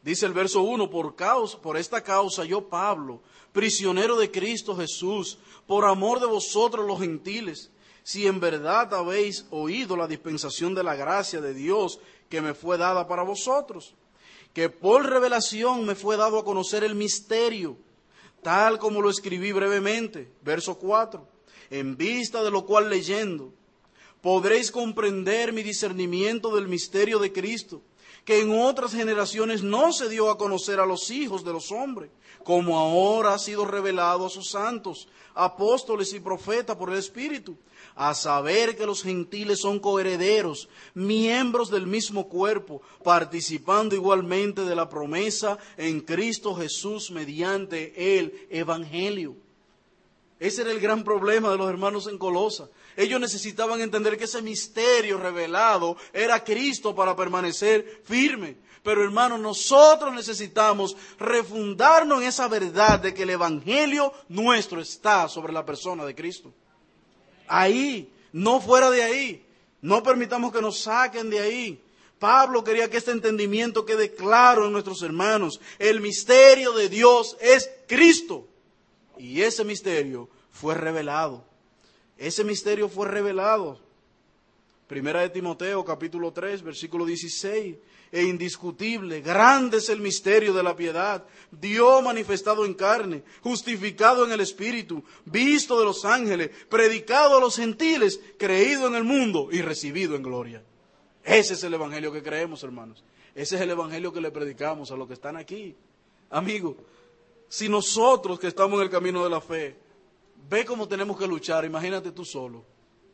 Dice el verso uno, por causa, por esta causa yo, Pablo, prisionero de Cristo Jesús, por amor de vosotros los gentiles, si en verdad habéis oído la dispensación de la gracia de Dios que me fue dada para vosotros, que por revelación me fue dado a conocer el misterio, tal como lo escribí brevemente, verso cuatro, en vista de lo cual leyendo, podréis comprender mi discernimiento del misterio de Cristo, que en otras generaciones no se dio a conocer a los hijos de los hombres, como ahora ha sido revelado a sus santos, apóstoles y profetas por el Espíritu, a saber que los gentiles son coherederos, miembros del mismo cuerpo, participando igualmente de la promesa en Cristo Jesús mediante el Evangelio. Ese era el gran problema de los hermanos en Colosa. Ellos necesitaban entender que ese misterio revelado era Cristo para permanecer firme. Pero hermanos, nosotros necesitamos refundarnos en esa verdad de que el Evangelio nuestro está sobre la persona de Cristo. Ahí, no fuera de ahí. No permitamos que nos saquen de ahí. Pablo quería que este entendimiento quede claro en nuestros hermanos. El misterio de Dios es Cristo. Y ese misterio fue revelado. Ese misterio fue revelado. Primera de Timoteo, capítulo tres, versículo dieciséis. E indiscutible, grande es el misterio de la piedad. Dios manifestado en carne, justificado en el Espíritu, visto de los ángeles, predicado a los gentiles, creído en el mundo y recibido en gloria. Ese es el evangelio que creemos, hermanos. Ese es el evangelio que le predicamos a los que están aquí. Amigo, si nosotros que estamos en el camino de la fe, ve cómo tenemos que luchar, imagínate tú solo.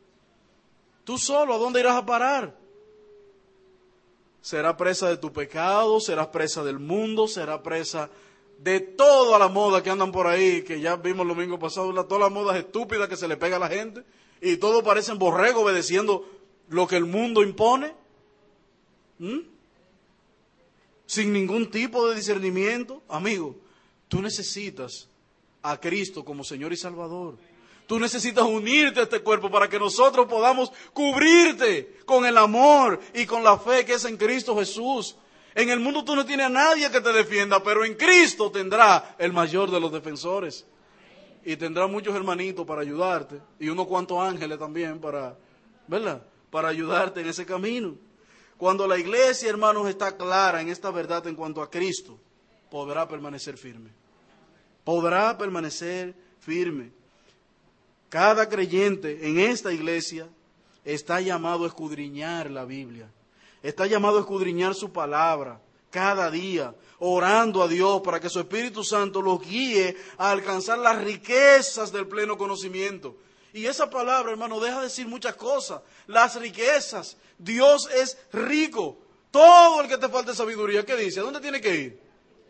Tú solo, ¿a dónde irás a parar? Serás presa de tu pecado, serás presa del mundo, serás presa de toda la moda que andan por ahí, que ya vimos el domingo pasado, todas las modas estúpidas que se le pega a la gente, y todos parecen borregos obedeciendo lo que el mundo impone, ¿Mm? sin ningún tipo de discernimiento. Amigo, tú necesitas a Cristo como Señor y Salvador. Tú necesitas unirte a este cuerpo para que nosotros podamos cubrirte con el amor y con la fe que es en Cristo Jesús. En el mundo tú no tienes a nadie que te defienda, pero en Cristo tendrá el mayor de los defensores. Y tendrá muchos hermanitos para ayudarte y unos cuantos ángeles también para, ¿verdad? Para ayudarte en ese camino. Cuando la iglesia, hermanos, está clara en esta verdad en cuanto a Cristo, podrá permanecer firme. Podrá permanecer firme. Cada creyente en esta iglesia está llamado a escudriñar la Biblia. Está llamado a escudriñar su palabra cada día, orando a Dios para que su Espíritu Santo los guíe a alcanzar las riquezas del pleno conocimiento. Y esa palabra, hermano, deja de decir muchas cosas. Las riquezas. Dios es rico. Todo el que te falte sabiduría, ¿qué dice? ¿A dónde tiene que ir?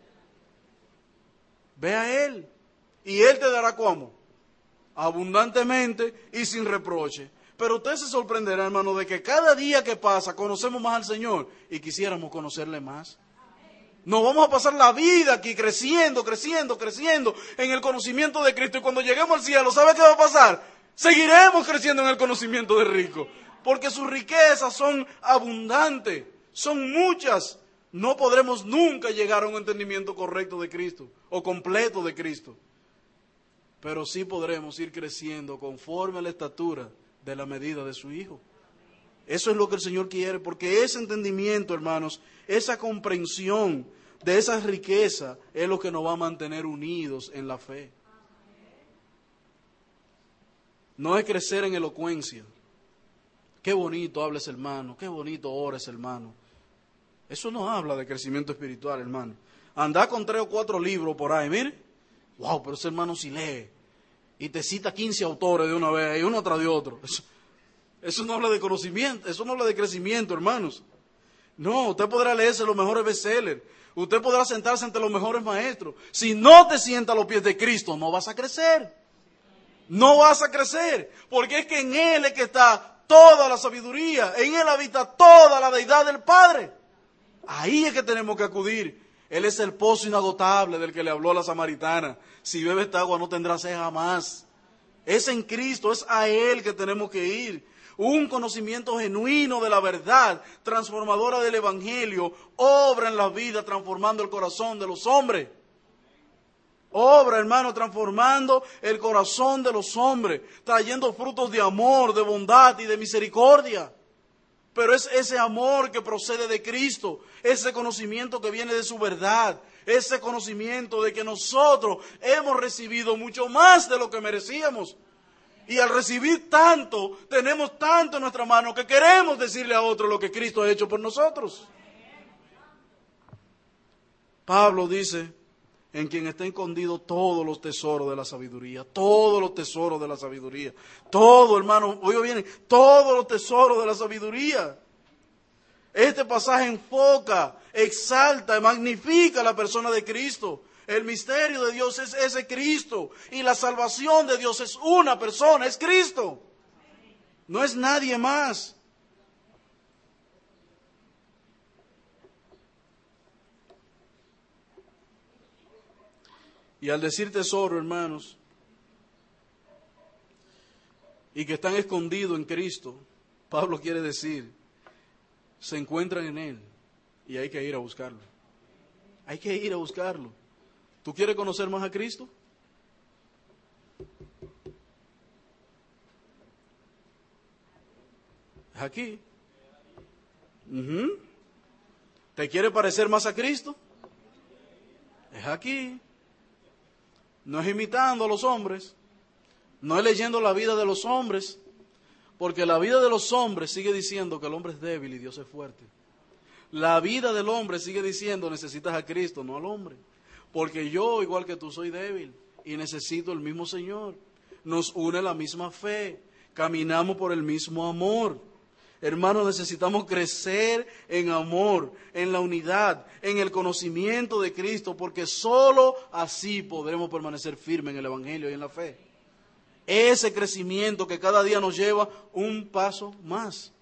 Ve a Él. Y Él te dará ¿cómo? Abundantemente y sin reproche. Pero usted se sorprenderá, hermano, de que cada día que pasa conocemos más al Señor y quisiéramos conocerle más. Nos vamos a pasar la vida aquí creciendo, creciendo, creciendo en el conocimiento de Cristo. Y cuando lleguemos al cielo, ¿sabe qué va a pasar? Seguiremos creciendo en el conocimiento de rico. Porque sus riquezas son abundantes, son muchas. No podremos nunca llegar a un entendimiento correcto de Cristo o completo de Cristo. Pero sí podremos ir creciendo conforme a la estatura de la medida de su Hijo. Eso es lo que el Señor quiere, porque ese entendimiento, hermanos, esa comprensión de esa riqueza es lo que nos va a mantener unidos en la fe. No es crecer en elocuencia. Qué bonito habla ese hermano, qué bonito ora ese hermano. Eso no habla de crecimiento espiritual, hermano. Andar con tres o cuatro libros por ahí, mire. Wow, pero ese hermano sí lee. Y te cita quince autores de una vez, y uno tras de otro. Eso, eso no habla de conocimiento, eso no habla de crecimiento, hermanos. No, usted podrá leerse los mejores bestsellers. Usted podrá sentarse ante los mejores maestros. Si no te sientas a los pies de Cristo, no vas a crecer. No vas a crecer. Porque es que en Él es que está toda la sabiduría. En Él habita toda la deidad del Padre. Ahí es que tenemos que acudir. Él es el pozo inagotable del que le habló a la samaritana. Si bebe esta agua no tendrá sed jamás. Es en Cristo, es a Él que tenemos que ir. Un conocimiento genuino de la verdad transformadora del Evangelio obra en la vida, transformando el corazón de los hombres. Obra, hermano, transformando el corazón de los hombres, trayendo frutos de amor, de bondad y de misericordia. Pero es ese amor que procede de Cristo, ese conocimiento que viene de su verdad, ese conocimiento de que nosotros hemos recibido mucho más de lo que merecíamos. Y al recibir tanto, tenemos tanto en nuestra mano que queremos decirle a otro lo que Cristo ha hecho por nosotros. Pablo dice, en quien está escondido todos los tesoros de la sabiduría, todos los tesoros de la sabiduría, todo, hermano, oiga bien, todos los tesoros de la sabiduría. Este pasaje enfoca, exalta y magnifica la persona de Cristo. El misterio de Dios es ese Cristo, y la salvación de Dios es una persona, es Cristo. No es nadie más. Y al decir tesoro, hermanos, y que están escondidos en Cristo, Pablo quiere decir, se encuentran en Él y hay que ir a buscarlo. Hay que ir a buscarlo. ¿Tú quieres conocer más a Cristo? Es aquí. Uh-huh. ¿Te quiere parecer más a Cristo? Es aquí. No es imitando a los hombres, no es leyendo la vida de los hombres, porque la vida de los hombres sigue diciendo que el hombre es débil y Dios es fuerte. La vida del hombre sigue diciendo necesitas a Cristo, no al hombre, porque yo, igual que tú, soy débil y necesito el mismo Señor. Nos une la misma fe, caminamos por el mismo amor. Hermanos, necesitamos crecer en amor, en la unidad, en el conocimiento de Cristo, porque solo así podremos permanecer firmes en el Evangelio y en la fe. Ese crecimiento que cada día nos lleva un paso más.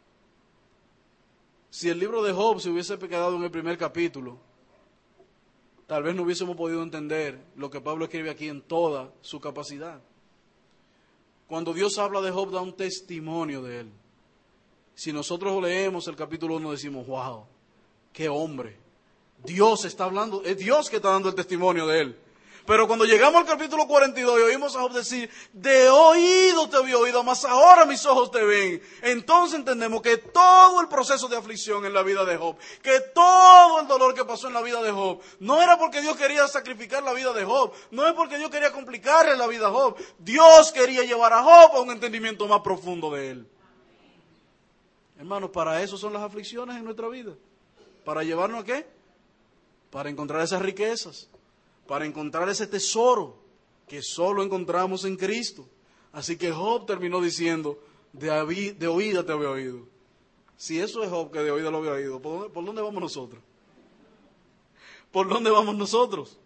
Si el libro de Job se hubiese quedado en el primer capítulo, tal vez no hubiésemos podido entender lo que Pablo escribe aquí en toda su capacidad. Cuando Dios habla de Job, da un testimonio de él. Si nosotros leemos el capítulo uno, decimos, wow, qué hombre. Dios está hablando, es Dios que está dando el testimonio de él. Pero cuando llegamos al capítulo cuarenta y dos y oímos a Job decir, de oído te había oído, mas ahora mis ojos te ven. Entonces entendemos que todo el proceso de aflicción en la vida de Job, que todo el dolor que pasó en la vida de Job, no era porque Dios quería sacrificar la vida de Job, no es porque Dios quería complicarle la vida a Job. Dios quería llevar a Job a un entendimiento más profundo de él. Hermanos, para eso son las aflicciones en nuestra vida. ¿Para llevarnos a qué? Para encontrar esas riquezas, para encontrar ese tesoro que solo encontramos en Cristo. Así que Job terminó diciendo, de, avi, de oída te había oído. Si eso es Job que de oída lo había oído, ¿por dónde, por dónde vamos nosotros? ¿Por dónde vamos nosotros?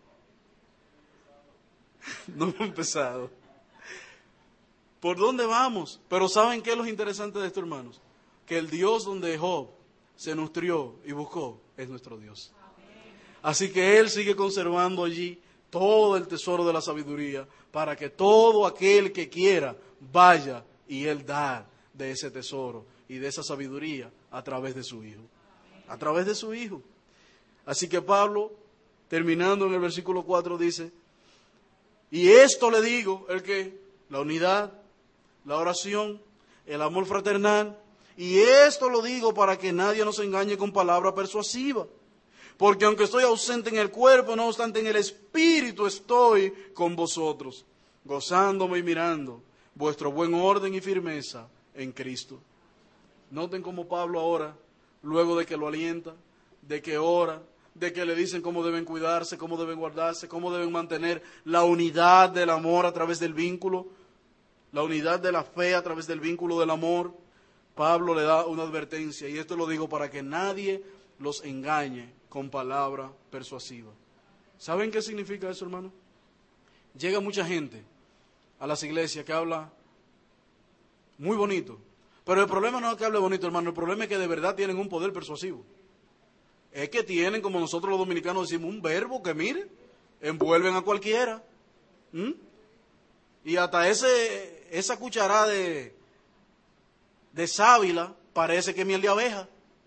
No hemos empezado. ¿Por dónde vamos? Pero ¿saben qué es lo interesante de esto, hermanos? Que el Dios donde Job se nutrió y buscó es nuestro Dios. Así que Él sigue conservando allí todo el tesoro de la sabiduría para que todo aquel que quiera vaya y Él da de ese tesoro y de esa sabiduría a través de su Hijo. A través de su Hijo. Así que Pablo, terminando en el versículo cuatro, dice, y esto le digo, el que, la unidad, la oración, el amor fraternal. Y esto lo digo para que nadie nos engañe con palabra persuasiva. Porque aunque estoy ausente en el cuerpo, no obstante en el espíritu estoy con vosotros, gozándome y mirando vuestro buen orden y firmeza en Cristo. Noten cómo Pablo ahora, luego de que lo alienta, de que ora, de que le dicen cómo deben cuidarse, cómo deben guardarse, cómo deben mantener la unidad del amor a través del vínculo, la unidad de la fe a través del vínculo del amor. Pablo le da una advertencia, y esto lo digo para que nadie los engañe con palabra persuasiva. ¿Saben qué significa eso, hermano? Llega mucha gente a las iglesias que habla muy bonito, pero el problema no es que hable bonito, hermano, el problema es que de verdad tienen un poder persuasivo. Es que tienen, como nosotros los dominicanos decimos, un verbo que, mire, envuelven a cualquiera. ¿Mm? Y hasta ese, esa cucharada de... de sábila, parece que es miel de abeja.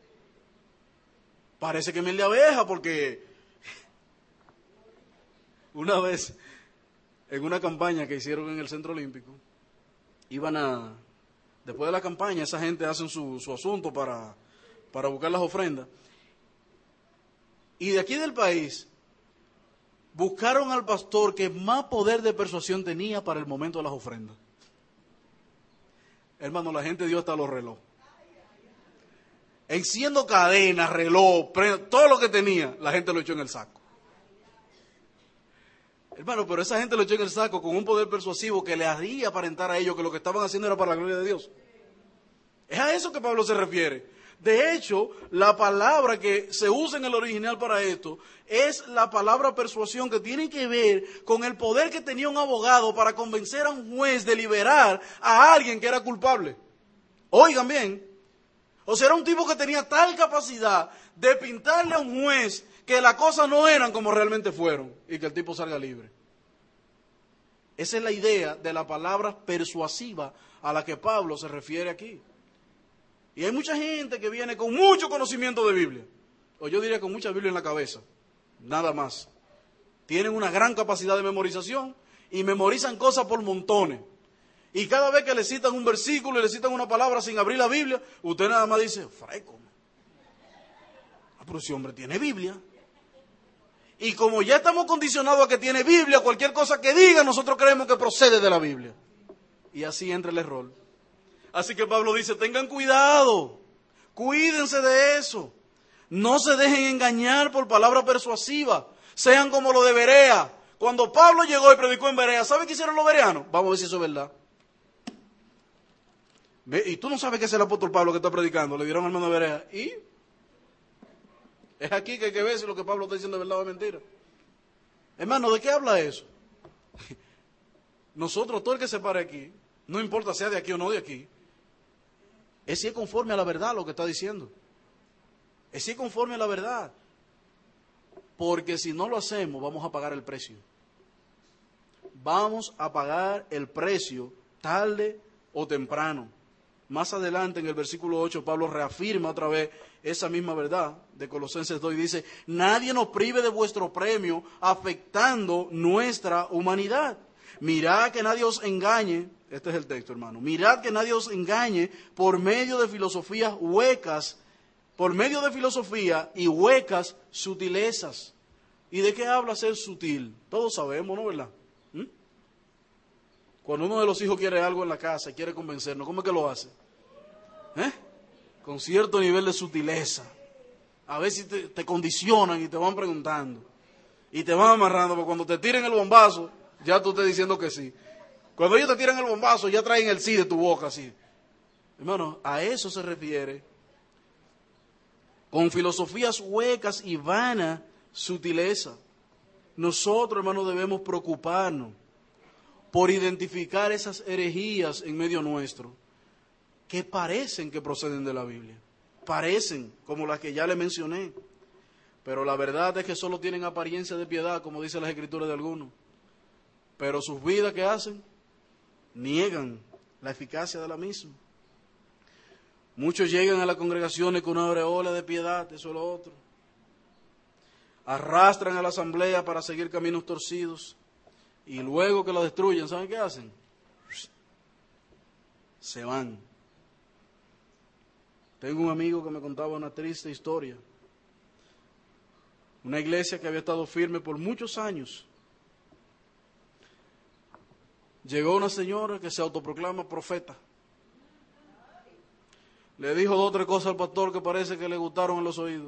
Parece que es miel de abeja porque una vez en una campaña que hicieron en el Centro Olímpico, iban a, después de la campaña, esa gente hace su, su asunto para, para buscar las ofrendas. Y de aquí del país, buscaron al pastor que más poder de persuasión tenía para el momento de las ofrendas. Hermano, la gente dio hasta los relojes. Enciendo cadenas, reloj, pre- todo lo que tenía, la gente lo echó en el saco. Hermano, pero esa gente lo echó en el saco con un poder persuasivo que le haría aparentar a ellos que lo que estaban haciendo era para la gloria de Dios. Es a eso que Pablo se refiere. De hecho, la palabra que se usa en el original para esto es la palabra persuasión, que tiene que ver con el poder que tenía un abogado para convencer a un juez de liberar a alguien que era culpable. Oigan bien, o sea, era un tipo que tenía tal capacidad de pintarle a un juez que las cosas no eran como realmente fueron y que el tipo salga libre. Esa es la idea de la palabra persuasiva a la que Pablo se refiere aquí. Y hay mucha gente que viene con mucho conocimiento de Biblia, o yo diría con mucha Biblia en la cabeza, nada más. Tienen una gran capacidad de memorización y memorizan cosas por montones. Y cada vez que le citan un versículo y le citan una palabra sin abrir la Biblia, usted nada más dice, freco. Ah, pero ese hombre tiene Biblia. Y como ya estamos condicionados a que tiene Biblia, cualquier cosa que diga, nosotros creemos que procede de la Biblia. Y así entra el error. Así que Pablo dice, tengan cuidado, cuídense de eso. No se dejen engañar por palabra persuasiva. Sean como lo de Berea. Cuando Pablo llegó y predicó en Berea, ¿sabe qué hicieron los bereanos? Vamos a ver si eso es verdad. Y tú no sabes que es el apóstol Pablo que está predicando. Le dieron al hermano de Berea. ¿Y? Es aquí que hay que ver si lo que Pablo está diciendo es verdad o es mentira. Hermano, ¿de qué habla eso? Nosotros, todo el que se pare aquí, no importa sea de aquí o no de aquí, es si es conforme a la verdad lo que está diciendo. Es si es conforme a la verdad. Porque si no lo hacemos, vamos a pagar el precio. Vamos a pagar el precio tarde o temprano. Más adelante en el versículo ocho, Pablo reafirma otra vez esa misma verdad de Colosenses dos y dice, nadie nos prive de vuestro premio afectando nuestra humanidad. Mirad que nadie os engañe, este es el texto, hermano, mirad que nadie os engañe por medio de filosofías huecas, por medio de filosofía y huecas sutilezas. ¿Y de qué habla ser sutil? Todos sabemos, ¿no, verdad? ¿Mm? Cuando uno de los hijos quiere algo en la casa y quiere convencernos, ¿cómo es que lo hace? ¿Eh? Con cierto nivel de sutileza. A veces te, te condicionan y te van preguntando. Y te van amarrando, porque cuando te tiren el bombazo, ya tú estás diciendo que sí. Cuando ellos te tiran el bombazo, ya traen el sí de tu boca, así. Hermano, a eso se refiere. Con filosofías huecas y vana sutileza. Nosotros, hermano, debemos preocuparnos por identificar esas herejías en medio nuestro, que parecen que proceden de la Biblia. Parecen, como las que ya le mencioné. Pero la verdad es que solo tienen apariencia de piedad, como dicen las escrituras de algunos. Pero sus vidas, ¿qué hacen? Niegan la eficacia de la misma. Muchos llegan a las congregaciones con una aureola de piedad, eso es lo otro. Arrastran a la asamblea para seguir caminos torcidos. Y luego que lo destruyen, ¿saben qué hacen? Se van. Tengo un amigo que me contaba una triste historia. Una iglesia que había estado firme por muchos años. Llegó una señora que se autoproclama profeta. Le dijo dos o tres cosas al pastor que parece que le gustaron en los oídos.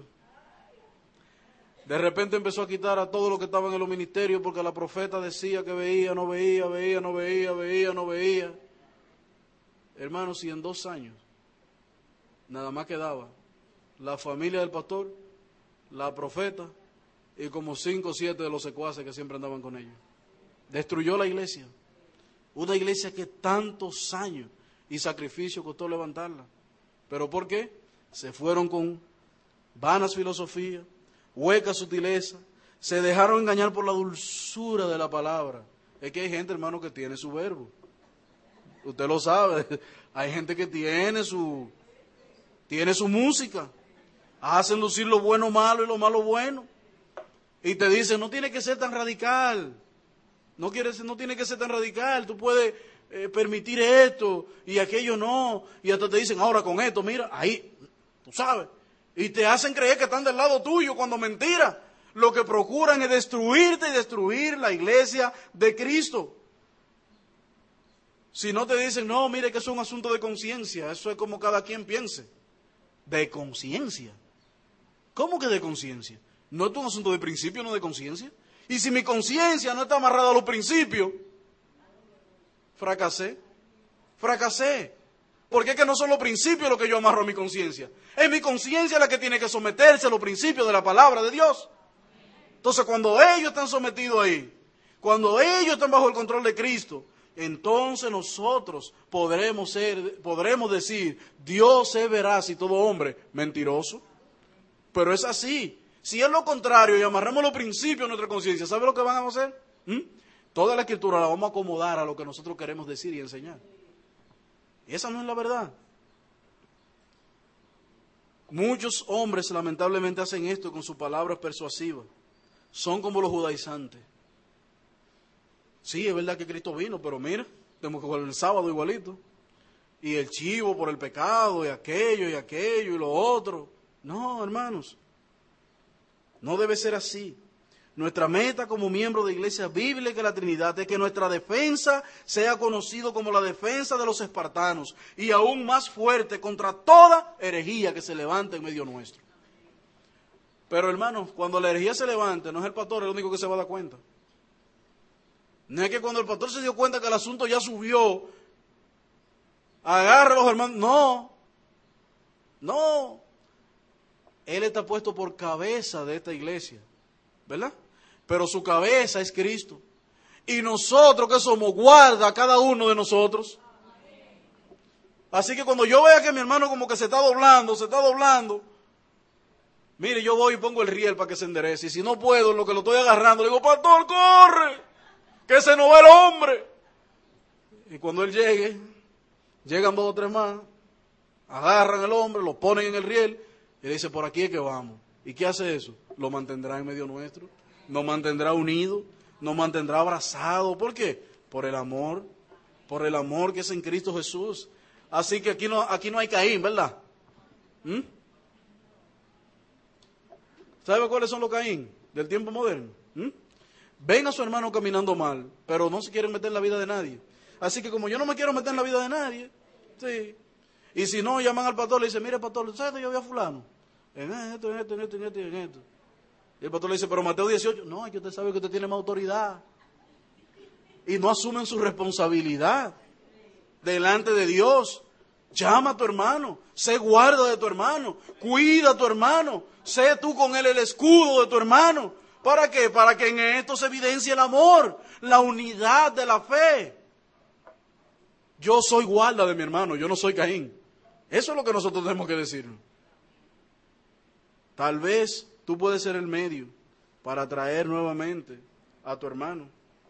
De repente empezó a quitar a todos los que estaban en los ministerios porque la profeta decía que veía, no veía, veía, no veía, veía, no veía. Hermanos, si en dos años nada más quedaba la familia del pastor, la profeta y como cinco o siete de los secuaces que siempre andaban con ellos. Destruyó la iglesia. Una iglesia que tantos años y sacrificio costó levantarla. ¿Pero por qué? Se fueron con vanas filosofías, hueca sutileza, se dejaron engañar por la dulzura de la palabra. Es que hay gente, hermano, que tiene su verbo. Usted lo sabe. Hay gente que tiene su, tiene su música. Hacen lucir lo bueno malo y lo malo bueno. Y te dicen, no tiene que ser tan radical. No, quieres, no tiene que ser tan radical. Tú puedes eh, permitir esto y aquello no. Y hasta te dicen, ahora con esto, mira, ahí, tú sabes. Y te hacen creer que están del lado tuyo cuando mentira. Lo que procuran es destruirte y destruir la iglesia de Cristo. Si no te dicen, no, mire que es un asunto de conciencia, eso es como cada quien piense. De conciencia. ¿Cómo que de conciencia? ¿No es un asunto de principio, no de conciencia? Y si mi conciencia no está amarrada a los principios, fracasé, fracasé. Porque es que no son los principios los que yo amarro a mi conciencia. Es mi conciencia la que tiene que someterse a los principios de la palabra de Dios. Entonces, cuando ellos están sometidos ahí, cuando ellos están bajo el control de Cristo, entonces nosotros podremos ser, podremos decir, Dios es veraz y todo hombre mentiroso. Pero es así. Si es lo contrario y amarramos los principios de nuestra conciencia, ¿sabe lo que van a hacer? ¿Mm? Toda la escritura la vamos a acomodar a lo que nosotros queremos decir y enseñar. Y esa no es la verdad. Muchos hombres lamentablemente hacen esto con sus palabras persuasivas. Son como los judaizantes. Sí, es verdad que Cristo vino, pero mira, tenemos que jugar el sábado igualito. Y el chivo por el pecado, y aquello, y aquello, y lo otro. No, hermanos, no debe ser así. Nuestra meta como miembro de Iglesia Bíblica de la Trinidad es que nuestra defensa sea conocido como la defensa de los espartanos y aún más fuerte contra toda herejía que se levante en medio nuestro. Pero hermanos, cuando la herejía se levante, no es el pastor el único que se va a dar cuenta. No es que cuando el pastor se dio cuenta que el asunto ya subió, agarra a los hermanos. No, no. Él está puesto por cabeza de esta iglesia, ¿verdad? Pero su cabeza es Cristo. Y nosotros que somos, guarda a cada uno de nosotros. Así que cuando yo vea que mi hermano como que se está doblando, se está doblando, mire, yo voy y pongo el riel para que se enderece. Y si no puedo, en lo que lo estoy agarrando, le digo, pastor, corre, que se nos va el hombre. Y cuando él llegue, llegan dos o tres más, agarran al hombre, lo ponen en el riel y le dice, por aquí es que vamos. ¿Y qué hace eso? Lo mantendrá en medio nuestro, nos mantendrá unidos, nos mantendrá abrazados. ¿Por qué? Por el amor, por el amor que es en Cristo Jesús. Así que aquí no, aquí no hay Caín, ¿verdad? ¿Mm? ¿Sabe cuáles son los Caín del tiempo moderno? ¿Mm? Ven a su hermano caminando mal, pero no se quieren meter en la vida de nadie. Así que como yo no me quiero meter en la vida de nadie, sí. Y si no, llaman al pastor y le dicen, mire pastor, ¿sabes que yo vi a fulano? En esto, en esto, en esto, en esto, en esto. Y el pastor le dice, pero Mateo dieciocho, no, es que usted sabe que usted tiene más autoridad. Y no asumen su responsabilidad delante de Dios. Llama a tu hermano, sé guarda de tu hermano, cuida a tu hermano, sé tú con él el escudo de tu hermano. ¿Para qué? Para que en esto se evidencie el amor, la unidad de la fe. Yo soy guarda de mi hermano, yo no soy Caín. Eso es lo que nosotros tenemos que decir. Tal vez tú puedes ser el medio para traer nuevamente a tu hermano.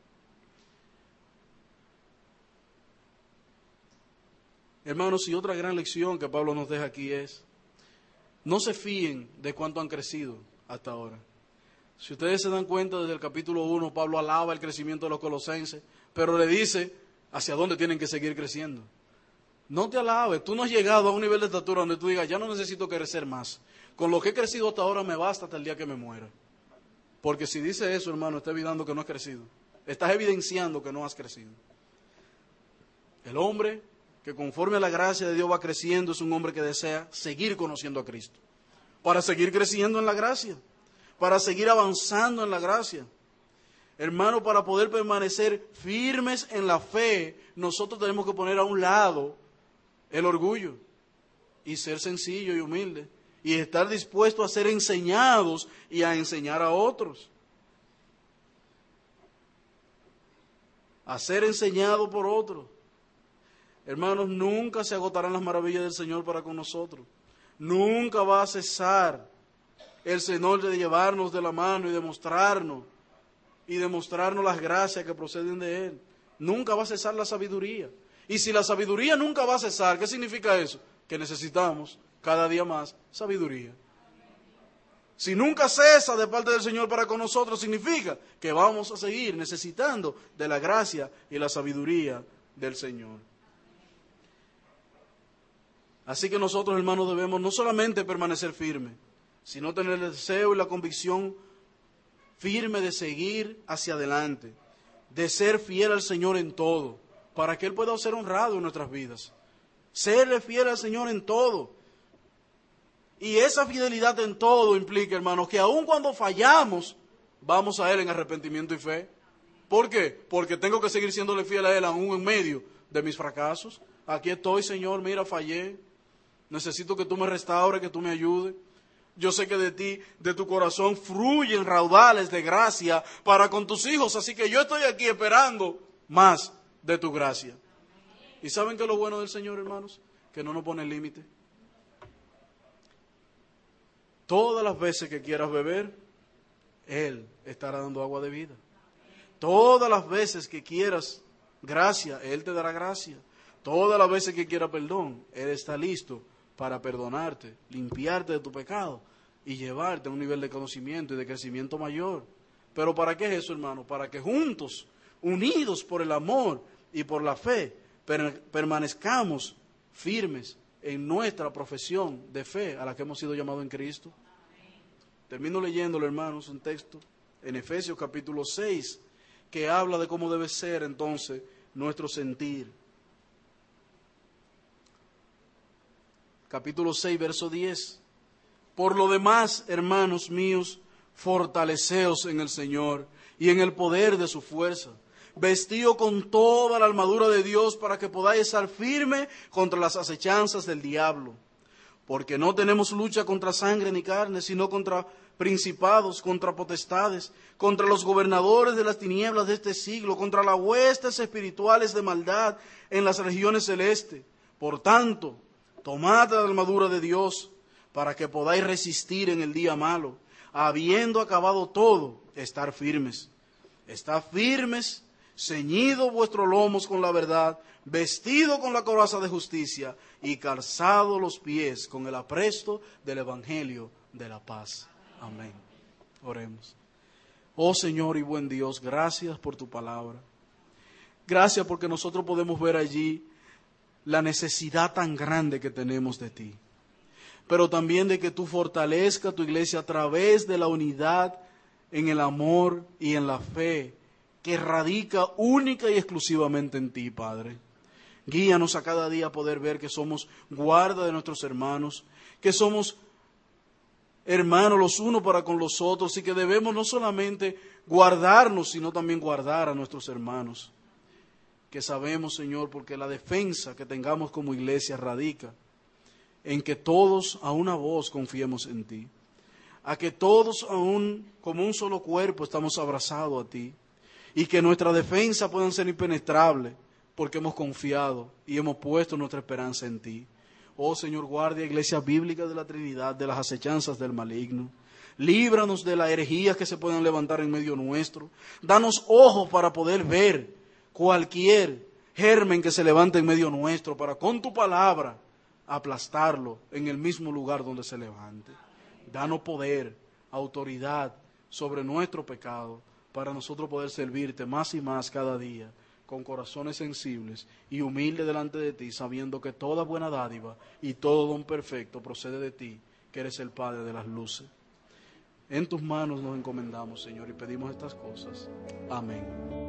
Hermanos, y otra gran lección que Pablo nos deja aquí es, no se fíen de cuánto han crecido hasta ahora. Si ustedes se dan cuenta, desde el capítulo uno, Pablo alaba el crecimiento de los colosenses, pero le dice hacia dónde tienen que seguir creciendo. No te alabes, tú no has llegado a un nivel de estatura donde tú digas, ya no necesito crecer más. Con lo que he crecido hasta ahora me basta hasta el día que me muera. Porque si dice eso, hermano, está evidenciando que no has crecido. Estás evidenciando que no has crecido. El hombre que conforme a la gracia de Dios va creciendo es un hombre que desea seguir conociendo a Cristo. Para seguir creciendo en la gracia. Para seguir avanzando en la gracia. Hermano, para poder permanecer firmes en la fe, nosotros tenemos que poner a un lado el orgullo y ser sencillo y humilde y estar dispuesto a ser enseñados y a enseñar a otros. A ser enseñado por otros. Hermanos, nunca se agotarán las maravillas del Señor para con nosotros. Nunca va a cesar el Señor de llevarnos de la mano y demostrarnos y demostrarnos las gracias que proceden de Él. Nunca va a cesar la sabiduría. Y si la sabiduría nunca va a cesar, ¿qué significa eso? Que necesitamos cada día más sabiduría. Si nunca cesa de parte del Señor para con nosotros, significa que vamos a seguir necesitando de la gracia y la sabiduría del Señor. Así que nosotros, hermanos, debemos no solamente permanecer firmes, sino tener el deseo y la convicción firme de seguir hacia adelante, de ser fiel al Señor en todo, para que Él pueda ser honrado en nuestras vidas. Serle fiel al Señor en todo. Y esa fidelidad en todo implica, hermanos, que aun cuando fallamos, vamos a Él en arrepentimiento y fe. ¿Por qué? Porque tengo que seguir siéndole fiel a Él aún en medio de mis fracasos. Aquí estoy, Señor, mira, fallé. Necesito que tú me restaures, que tú me ayudes. Yo sé que de ti, de tu corazón, fluyen raudales de gracia para con tus hijos. Así que yo estoy aquí esperando más de tu gracia. ¿Y saben qué es lo bueno del Señor, hermanos? Que no nos pone límite. Todas las veces que quieras beber, Él estará dando agua de vida. Todas las veces que quieras gracia, Él te dará gracia. Todas las veces que quieras perdón, Él está listo para perdonarte, limpiarte de tu pecado y llevarte a un nivel de conocimiento y de crecimiento mayor. ¿Pero para qué es eso, hermano? Para que juntos, unidos por el amor y por la fe, per- permanezcamos firmes en nuestra profesión de fe a la que hemos sido llamados en Cristo. Termino leyéndolo, hermanos, un texto en Efesios capítulo seis que habla de cómo debe ser entonces nuestro sentir. Capítulo seis, verso diez. Por lo demás, hermanos míos, fortaleceos en el Señor y en el poder de su fuerza. Vestido con toda la armadura de Dios para que podáis estar firme contra las acechanzas del diablo. Porque no tenemos lucha contra sangre ni carne, sino contra principados, contra potestades, contra los gobernadores de las tinieblas de este siglo, contra las huestes espirituales de maldad en las regiones celestes. Por tanto, tomad la armadura de Dios para que podáis resistir en el día malo, habiendo acabado todo, estar firmes. Estad firmes, ceñido vuestros lomos con la verdad, vestido con la coraza de justicia y calzado los pies con el apresto del evangelio de la paz. Amén. Oremos. Oh Señor y buen Dios, gracias por tu palabra. Gracias porque nosotros podemos ver allí la necesidad tan grande que tenemos de ti, pero también de que tú fortalezcas tu iglesia a través de la unidad en el amor y en la fe que radica única y exclusivamente en ti, Padre. Guíanos a cada día a poder ver que somos guarda de nuestros hermanos, que somos hermanos los unos para con los otros y que debemos no solamente guardarnos, sino también guardar a nuestros hermanos. Que sabemos, Señor, porque la defensa que tengamos como iglesia radica en que todos a una voz confiemos en ti, a que todos a un, como un solo cuerpo estamos abrazados a ti, y que nuestra defensa puedan ser impenetrables porque hemos confiado y hemos puesto nuestra esperanza en ti. Oh Señor, guardia iglesia bíblica de la Trinidad de las acechanzas del maligno. Líbranos de las herejías que se puedan levantar en medio nuestro. Danos ojos para poder ver cualquier germen que se levante en medio nuestro, para con tu palabra aplastarlo en el mismo lugar donde se levante. Danos poder, autoridad sobre nuestro pecado, para nosotros poder servirte más y más cada día, con corazones sensibles y humildes delante de ti, sabiendo que toda buena dádiva y todo don perfecto procede de ti, que eres el Padre de las luces. En tus manos nos encomendamos, Señor, y pedimos estas cosas. Amén.